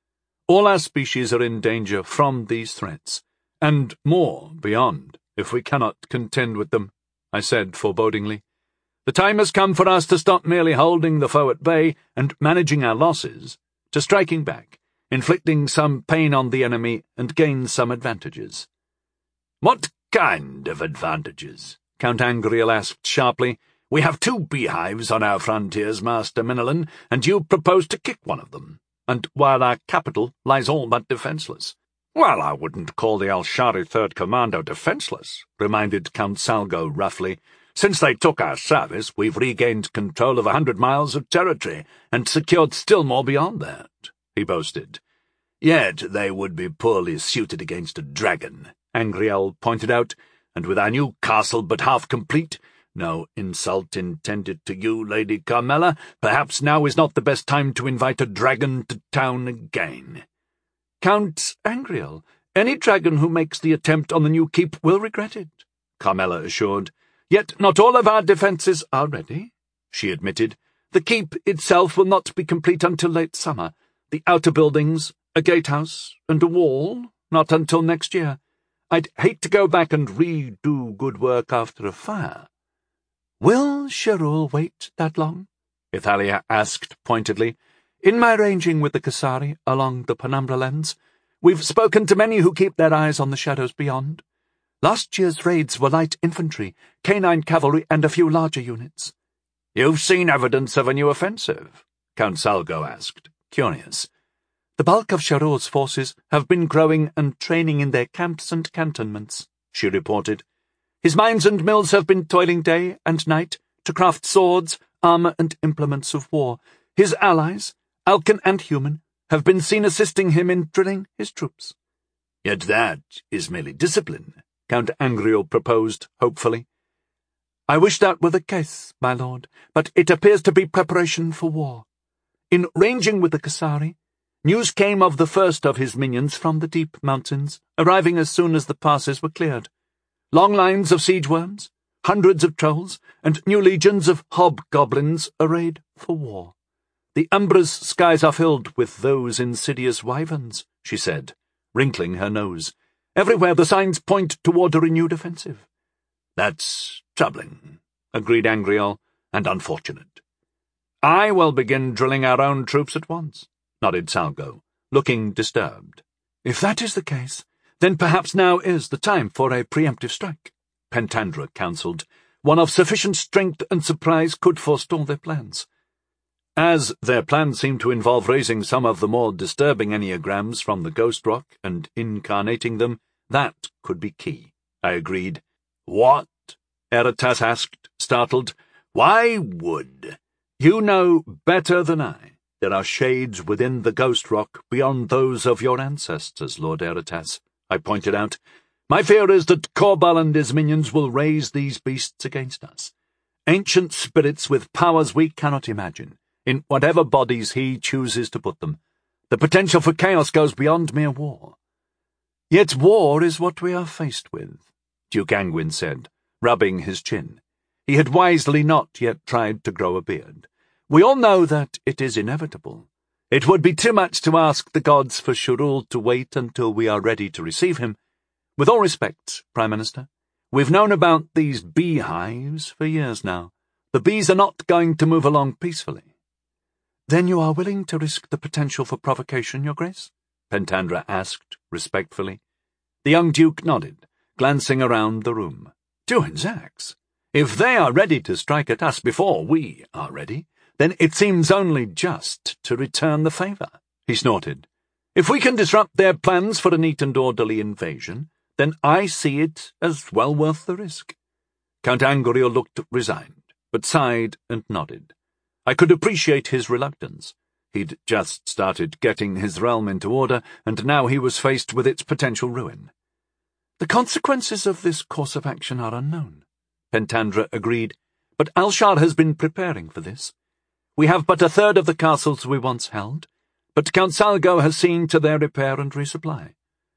All our species are in danger from these threats, and more beyond, if we cannot contend with them, I said forebodingly. The time has come for us to stop merely holding the foe at bay and managing our losses, to striking back, inflicting some pain on the enemy and gain some advantages. "What kind of advantages?" Count Angriel asked sharply. "We have two beehives on our frontiers, Master Minalan, and you propose to kick one of them, and while our capital lies all but defenceless." "Well, I wouldn't call the Alshari Third Commando defenceless," reminded Count Salgo roughly. "Since they took our service, we've regained control of a hundred miles of territory, and secured still more beyond that," he boasted. "Yet they would be poorly suited against a dragon," Angriel pointed out, "and with our new castle but half complete, no insult intended to you, Lady Carmela, perhaps now is not the best time to invite a dragon to town again." "Count Angriel, any dragon who makes the attempt on the new keep will regret it," Carmela assured. "Yet not all of our defences are ready," she admitted. "The keep itself will not be complete until late summer. The outer buildings, a gatehouse, and a wall, not until next year. I'd hate to go back and redo good work after a fire." "Will Sherul wait that long?" Ithalia asked pointedly. "In my ranging with the Kasari along the Penumbra Lens, we've spoken to many who keep their eyes on the shadows beyond. Last year's raids were light infantry, canine cavalry, and a few larger units." "You've seen evidence of a new offensive?" Count Salgo asked, curious. "The bulk of Sherul's forces have been growing and training in their camps and cantonments," she reported. "His mines and mills have been toiling day and night to craft swords, armour, and implements of war. His allies, Alkan and human, have been seen assisting him in drilling his troops." "Yet that is merely discipline," Count Angriel proposed hopefully. "I wish that were the case, my lord, but it appears to be preparation for war. In ranging with the Kasari, news came of the first of his minions from the deep mountains, arriving as soon as the passes were cleared. Long lines of siege-worms, hundreds of trolls, and new legions of hobgoblins arrayed for war. The Umbra's skies are filled with those insidious wyverns," she said, wrinkling her nose. "Everywhere the signs point toward a renewed offensive." "That's troubling," agreed Angriol, "and unfortunate." "I will begin drilling our own troops at once," nodded Salgo, looking disturbed. "If that is the case, then perhaps now is the time for a preemptive strike," Pentandra counselled. "One of sufficient strength and surprise could forestall their plans." As their plan seemed to involve raising some of the more disturbing enneagrams from the ghost rock and incarnating them, that could be key, I agreed. "What?" Eratas asked, startled. "Why would?" "You know better than I. There are shades within the ghost rock beyond those of your ancestors, Lord Eratas," I pointed out. "My fear is that Korbal and his minions will raise these beasts against us. Ancient spirits with powers we cannot imagine, in whatever bodies he chooses to put them. The potential for chaos goes beyond mere war." "Yet war is what we are faced with," Duke Angwin said, rubbing his chin. He had wisely not yet tried to grow a beard. "We all know that it is inevitable. It would be too much to ask the gods for Shurul to wait until we are ready to receive him. With all respect, Prime Minister, we've known about these beehives for years now. The bees are not going to move along peacefully." "Then you are willing to risk the potential for provocation, Your Grace?" Pentandra asked respectfully. The young Duke nodded, glancing around the room. "To Zax, if they are ready to strike at us before we are ready, then it seems only just to return the favour," he snorted. "If we can disrupt their plans for a neat and orderly invasion, then I see it as well worth the risk." Count Angriel looked resigned, but sighed and nodded. I could appreciate his reluctance. He'd just started getting his realm into order, and now he was faced with its potential ruin. "The consequences of this course of action are unknown," Pentandra agreed, "but Alshar has been preparing for this. We have but a third of the castles we once held, but Count Salgo has seen to their repair and resupply."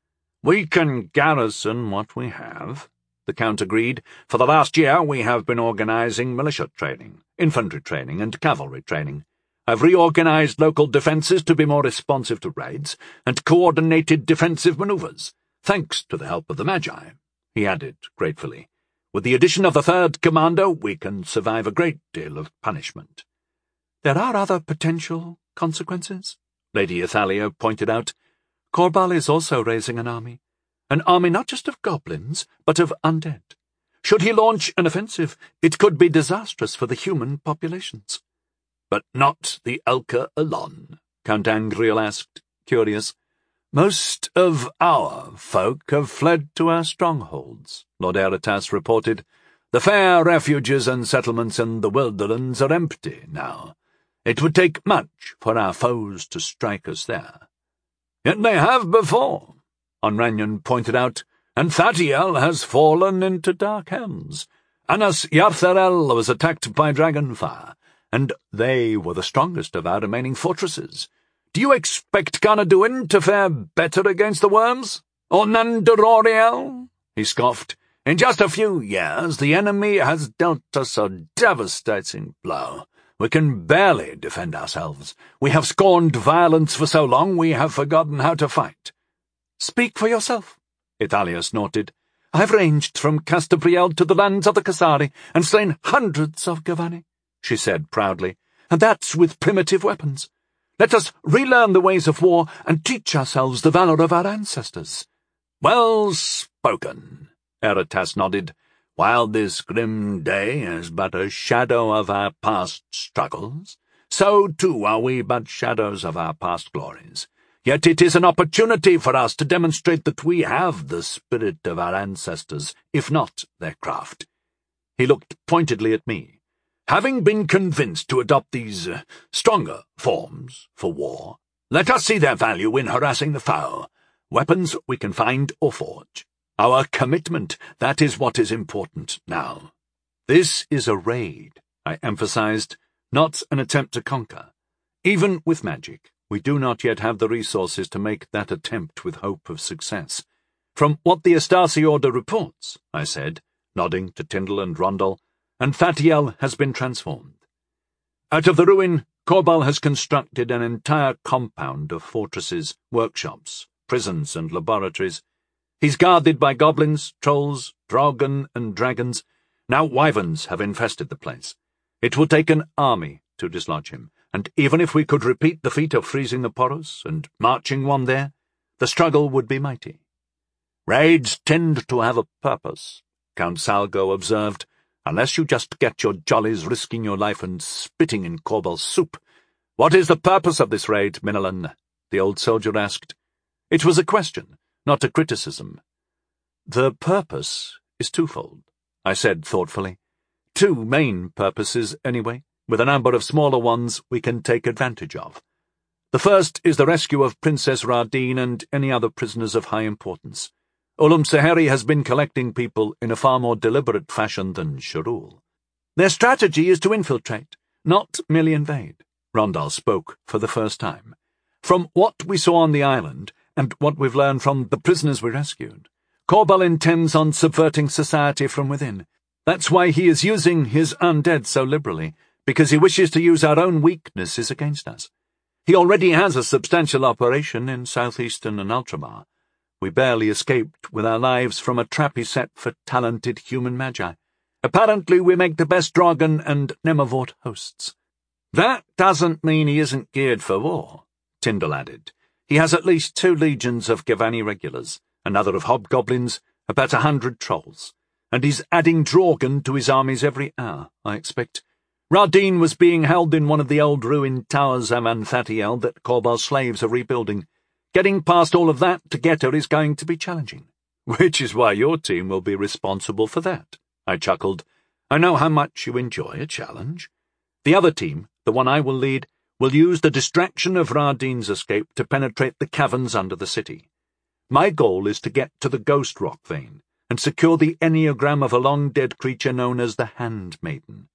"We can garrison what we have," the Count agreed. "For the last year we have been organizing militia training, infantry training, and cavalry training. I've reorganized local defenses to be more responsive to raids, and coordinated defensive maneuvers, thanks to the help of the Magi," he added gratefully. "With the addition of the third commando, we can survive a great deal of punishment." "There are other potential consequences," Lady Athalia pointed out. "Korbal is also raising an army. An army not just of goblins, but of undead. Should he launch an offensive, it could be disastrous for the human populations." "But not the Elka alone?" Count Angriel asked, curious. "Most of our folk have fled to our strongholds," Lord Eratas reported. "The fair refuges and settlements in the Wilderlands are empty now. It would take much for our foes to strike us there." "Yet they have before," Onranyan pointed out, "and Thatiel has fallen into dark hands. Anas Yartharel was attacked by dragonfire, and they were the strongest of our remaining fortresses. Do you expect Carnaduin to fare better against the worms? Or Nandororiel?" he scoffed. "In just a few years the enemy has dealt us a devastating blow. We can barely defend ourselves. We have scorned violence for so long we have forgotten how to fight." "Speak for yourself," Italia snorted. "I've ranged from Castabriel to the lands of the Kasari and slain hundreds of Gavani," she said proudly, "and that's with primitive weapons. Let us relearn the ways of war and teach ourselves the valour of our ancestors." "Well spoken," Eratas nodded. "While this grim day is but a shadow of our past struggles, so too are we but shadows of our past glories. Yet it is an opportunity for us to demonstrate that we have the spirit of our ancestors, if not their craft." He looked pointedly at me. "Having been convinced to adopt these uh, stronger forms for war, let us see their value in harassing the foe. Weapons we can find or forge. Our commitment, that is what is important now. This is a raid, I emphasized, not an attempt to conquer. Even with magic, we do not yet have the resources to make that attempt with hope of success. From what the Astasi Order reports, I said, nodding to Tyndall and Rondal, Anthatiel has been transformed. Out of the ruin, Korbal has constructed an entire compound of fortresses, workshops, prisons, and laboratories. He's guarded by goblins, trolls, drogon, and dragons. Now wyverns have infested the place. It will take an army to dislodge him, and even if we could repeat the feat of freezing the Poros and marching one there, the struggle would be mighty. Raids tend to have a purpose, Count Salgo observed, unless you just get your jollies risking your life and spitting in Korbal's soup. What is the purpose of this raid, Minilan? The old soldier asked. It was a question, not a criticism. The purpose is twofold, I said thoughtfully. Two main purposes, anyway, with a number of smaller ones we can take advantage of. The first is the rescue of Princess Rardeen and any other prisoners of high importance. Ollum Saheri has been collecting people in a far more deliberate fashion than Shirul. Their strategy is to infiltrate, not merely invade. Rondal spoke for the first time. From what we saw on the island, and what we've learned from the prisoners we rescued, Korbal intends on subverting society from within. That's why he is using his undead so liberally, because he wishes to use our own weaknesses against us. He already has a substantial operation in southeastern and Ultramar. We barely escaped with our lives from a trap he set for talented human magi. Apparently we make the best Dragon and Nemavort hosts. That doesn't mean he isn't geared for war, Tyndall added. He has at least two legions of Gavani regulars, another of hobgoblins, about a hundred trolls, and he's adding Dragon to his armies every hour, I expect. Rardeen was being held in one of the old ruined towers of Anthatiel that Korbal's slaves are rebuilding. Getting past all of that to get her is going to be challenging. Which is why your team will be responsible for that, I chuckled. I know how much you enjoy a challenge. The other team, the one I will lead, will use the distraction of Rardeen's escape to penetrate the caverns under the city. My goal is to get to the Ghost Rock vein and secure the enneagram of a long-dead creature known as the Handmaiden.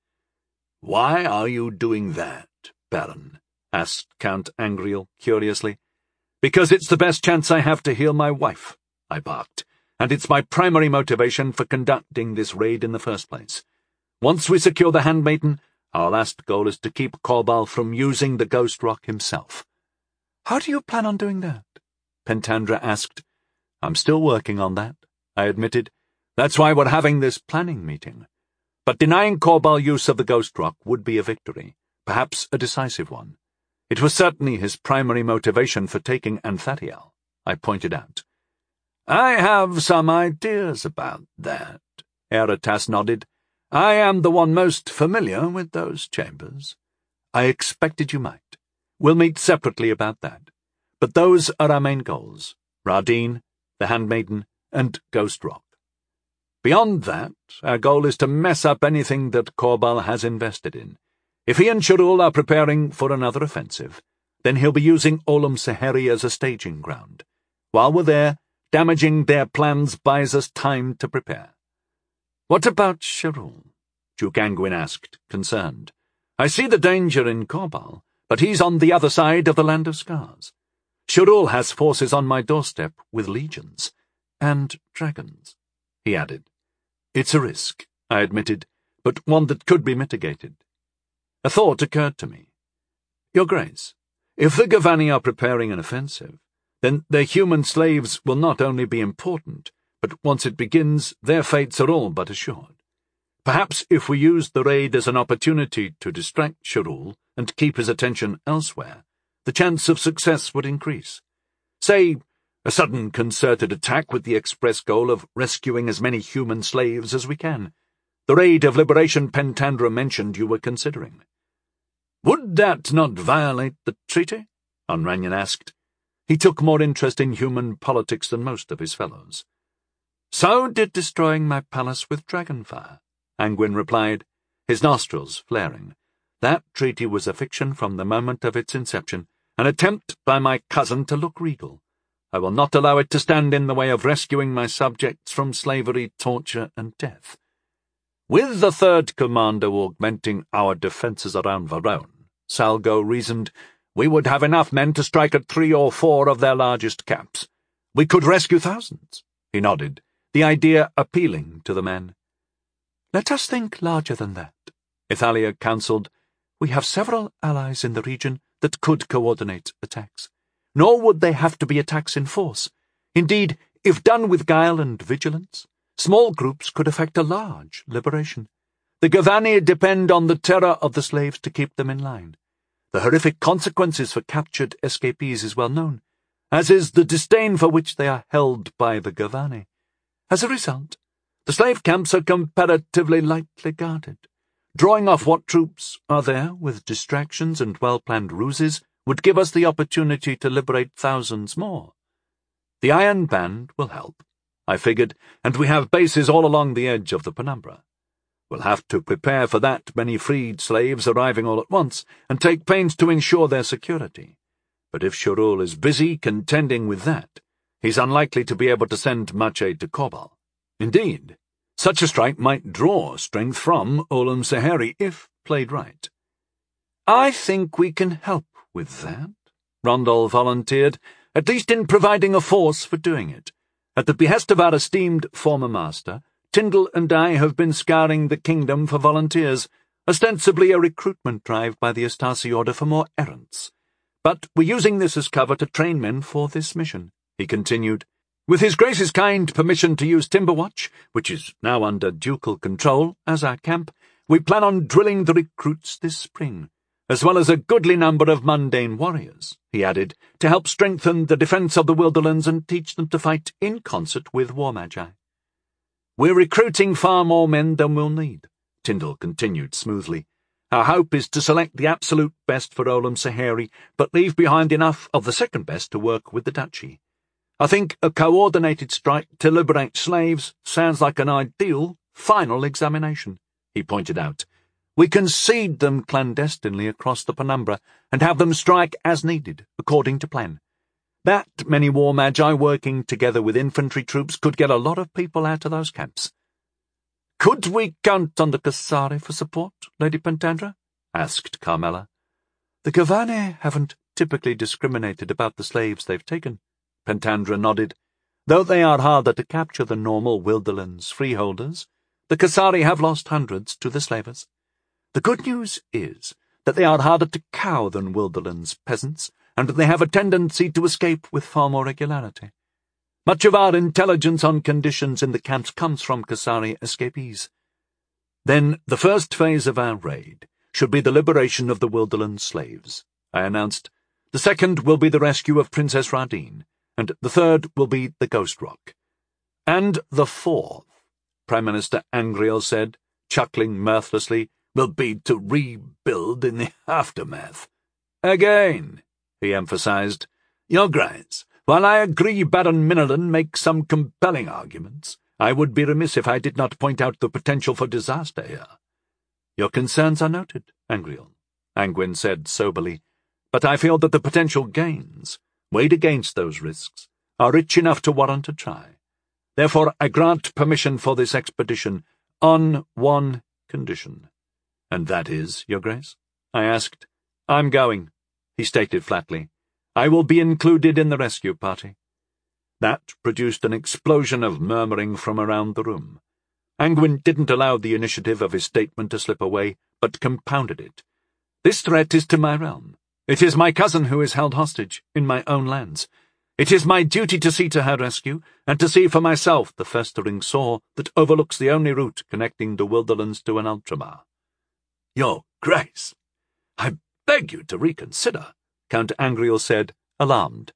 Why are you doing that, Baron? Asked Count Angriel curiously. Because it's the best chance I have to heal my wife, I barked, and it's my primary motivation for conducting this raid in the first place. Once we secure the Handmaiden, our last goal is to keep Korbal from using the Ghost Rock himself. How do you plan on doing that? Pentandra asked. I'm still working on that, I admitted. That's why we're having this planning meeting. But denying Korbal use of the Ghost Rock would be a victory, perhaps a decisive one. It was certainly his primary motivation for taking Anthatiel, I pointed out. I have some ideas about that, Eratas nodded. I am the one most familiar with those chambers. I expected you might. We'll meet separately about that. But those are our main goals, Rardeen, the Handmaiden, and Ghost Rock. Beyond that, our goal is to mess up anything that Korbal has invested in. If he and Shirul are preparing for another offensive, then he'll be using Ollum Saheri as a staging ground. While we're there, damaging their plans buys us time to prepare. What about Shirul? Duke Anguin asked, concerned. I see the danger in Korbal, but he's on the other side of the Land of Scars. Shirul has forces on my doorstep with legions. And dragons, he added. It's a risk, I admitted, but one that could be mitigated. A thought occurred to me. Your Grace, if the Gavani are preparing an offensive, then their human slaves will not only be important, but once it begins, their fates are all but assured. Perhaps if we use the raid as an opportunity to distract Shirul and keep his attention elsewhere, the chance of success would increase. Say, a sudden concerted attack with the express goal of rescuing as many human slaves as we can. The raid of liberation Pentandra mentioned you were considering. Would that not violate the treaty? Onranyan asked. He took more interest in human politics than most of his fellows. So did destroying my palace with dragonfire, Anguin replied, his nostrils flaring. That treaty was a fiction from the moment of its inception, an attempt by my cousin to look regal. I will not allow it to stand in the way of rescuing my subjects from slavery, torture, and death. With the third commander augmenting our defences around Verone, Salgo reasoned, we would have enough men to strike at three or four of their largest camps. We could rescue thousands. He nodded, the idea appealing to the men. Let us think larger than that, Ithalia counselled. We have several allies in the region that could coordinate attacks. Nor would they have to be attacks in force. Indeed, if done with guile and vigilance, small groups could effect a large liberation. The Gavani depend on the terror of the slaves to keep them in line. The horrific consequences for captured escapees is well known, as is the disdain for which they are held by the Gavani. As a result, the slave camps are comparatively lightly guarded. Drawing off what troops are there with distractions and well-planned ruses would give us the opportunity to liberate thousands more. The Iron Band will help, I figured, and we have bases all along the edge of the penumbra. We'll have to prepare for that many freed slaves arriving all at once, and take pains to ensure their security. But if Shurul is busy contending with that, he's unlikely to be able to send much aid to Kobal. Indeed, such a strike might draw strength from Olam Seheri if played right. I think we can help with that, Rondol volunteered, at least in providing a force for doing it. At the behest of our esteemed former master, Tyndall and I have been scouring the kingdom for volunteers, ostensibly a recruitment drive by the Astasi Order for more errants. But we're using this as cover to train men for this mission, he continued. With His Grace's kind permission to use Timberwatch, which is now under ducal control, as our camp, we plan on drilling the recruits this spring, as well as a goodly number of mundane warriors, he added, to help strengthen the defence of the Wilderlands and teach them to fight in concert with War Magi. We're recruiting far more men than we'll need, Tyndall continued smoothly. Our hope is to select the absolute best for Olam Seheri, but leave behind enough of the second best to work with the Duchy. I think a coordinated strike to liberate slaves sounds like an ideal final examination, he pointed out. We can seed them clandestinely across the penumbra and have them strike as needed, according to plan. That many war magi working together with infantry troops could get a lot of people out of those camps. Could we count on the Kasari for support, Lady Pentandra? Asked Carmela. The Gavani haven't typically discriminated about the slaves they've taken, Pentandra nodded. Though they are harder to capture than normal Wilderlands freeholders, the Kasari have lost hundreds to the slavers. The good news is that they are harder to cow than Wilderlands peasants, and they have a tendency to escape with far more regularity. Much of our intelligence on conditions in the camps comes from Kasari escapees. Then the first phase of our raid should be the liberation of the Wilderland slaves, I announced. The second will be the rescue of Princess Radine, and the third will be the Ghost Rock. And the fourth, Prime Minister Angriel said, chuckling mirthlessly, will be to rebuild in the aftermath. Again, he emphasized, Your Grace, while I agree Baron Minilan makes some compelling arguments, I would be remiss if I did not point out the potential for disaster here. Your concerns are noted, Angriel, Angwin said soberly, but I feel that the potential gains, weighed against those risks, are rich enough to warrant a try. Therefore I grant permission for this expedition on one condition. And that is, Your Grace? I asked. I'm going, he stated flatly. I will be included in the rescue party. That produced an explosion of murmuring from around the room. Angwin didn't allow the initiative of his statement to slip away, but compounded it. This threat is to my realm. It is my cousin who is held hostage, in my own lands. It is my duty to see to her rescue, and to see for myself the festering sore that overlooks the only route connecting the Wilderlands to an Ultramar. Your Grace, I beg you to reconsider, Count Angriel said, alarmed.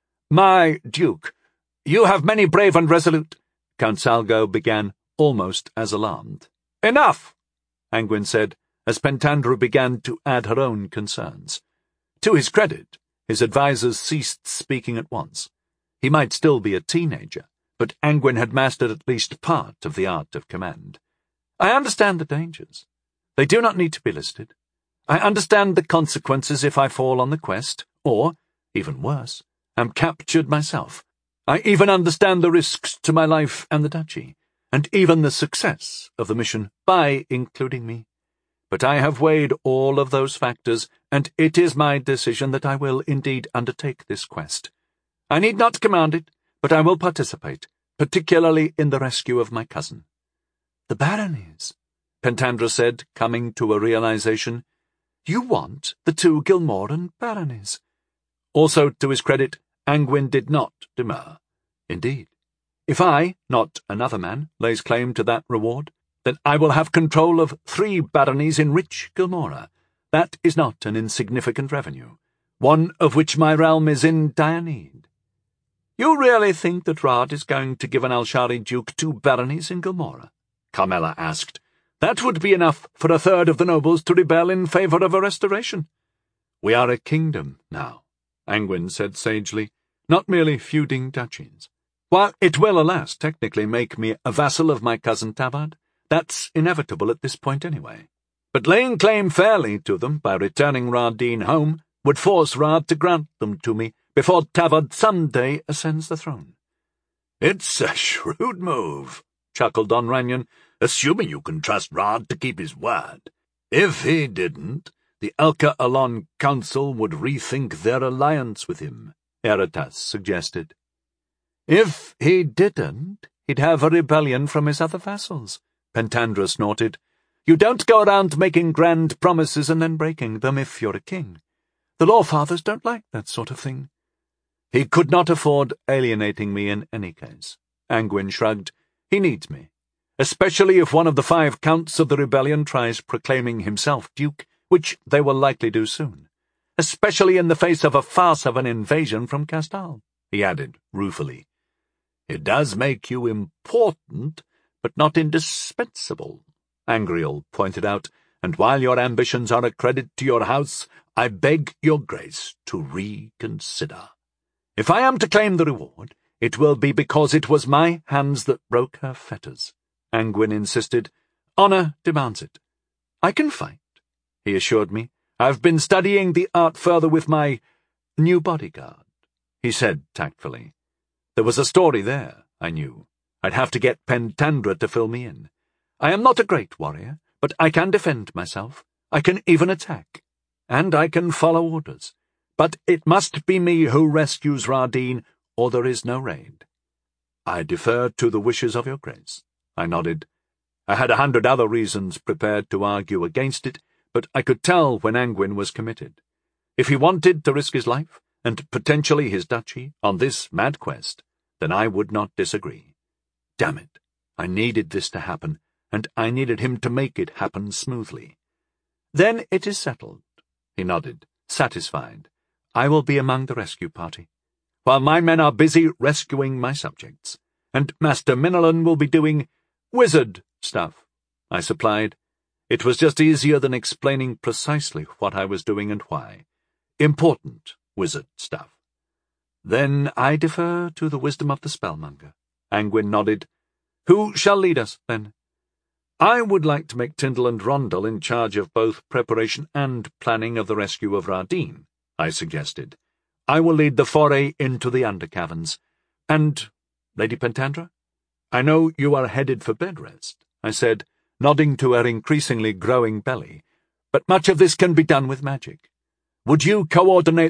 My Duke, you have many brave and resolute, Count Salgo began, almost as alarmed. Enough, Angwin said, as Pentandra began to add her own concerns. To his credit, his advisers ceased speaking at once. He might still be a teenager, but Angwin had mastered at least part of the art of command. I understand the dangers. They do not need to be listed. I understand the consequences if I fall on the quest, or, even worse, am captured myself. I even understand the risks to my life and the duchy, and even the success of the mission by including me. But I have weighed all of those factors, and it is my decision that I will indeed undertake this quest. I need not command it, but I will participate, particularly in the rescue of my cousin." "The baronies," Pentandra said, coming to a realization. "You want the two Gilmoran baronies." Also, to his credit, Angwin did not demur. "Indeed. If I, not another man, lays claim to that reward, then I will have control of three baronies in rich Gilmora. That is not an insignificant revenue, one of which my realm is in dire need." "You really think that Rad is going to give an Alshari duke two baronies in Gilmora?" Carmela asked. "That would be enough for a third of the nobles to rebel in favour of a restoration." "We are a kingdom now," Angwin said sagely, "not merely feuding duchies. While it will, alas, technically make me a vassal of my cousin Tavad, that's inevitable at this point anyway. But laying claim fairly to them by returning Radin home would force Rad to grant them to me before Tavad someday ascends the throne." "It's a shrewd move," chuckled Don Ranyan, "assuming you can trust Rad to keep his word. If he didn't, the Elka Alon Council would rethink their alliance with him," Eratas suggested. "If he didn't, he'd have a rebellion from his other vassals," Pentandra snorted. "You don't go around making grand promises and then breaking them if you're a king. The Lawfathers don't like that sort of thing." "He could not afford alienating me in any case," Angwin shrugged. "He needs me, especially if one of the five counts of the rebellion tries proclaiming himself duke, which they will likely do soon, especially in the face of a farce of an invasion from Castal," he added ruefully. "It does make you important, but not indispensable," Angriel pointed out, "and while your ambitions are a credit to your house, I beg your grace to reconsider. If I am to claim the reward, it will be because it was my hands that broke her fetters," Angwin insisted. "Honour demands it." "I can fight," he assured me. "I've been studying the art further with my new bodyguard," he said tactfully. There was a story there, I knew. I'd have to get Pentandra to fill me in. I am not a great warrior, but I can defend myself. I can even attack. And I can follow orders. But it must be me who rescues Radin, or there is no raid. "I defer to the wishes of your grace," I nodded. I had a hundred other reasons prepared to argue against it, but I could tell when Angwin was committed. If he wanted to risk his life, and potentially his duchy, on this mad quest, then I would not disagree. Damn it, I needed this to happen, and I needed him to make it happen smoothly. "Then it is settled," he nodded, satisfied. "I will be among the rescue party, while my men are busy rescuing my subjects, and Master Minolan will be doing wizard stuff," I supplied. It was just easier than explaining precisely what I was doing and why. Important wizard stuff. "Then I defer to the wisdom of the spellmonger," Angwin nodded. "Who shall lead us, then?" "I would like to make Tyndall and Rondel in charge of both preparation and planning of the rescue of Radin," I suggested. "I will lead the foray into the undercaverns. And, Lady Pentandra, I know you are headed for bed rest," I said, nodding to her increasingly growing belly, "but much of this can be done with magic. Would you coordinate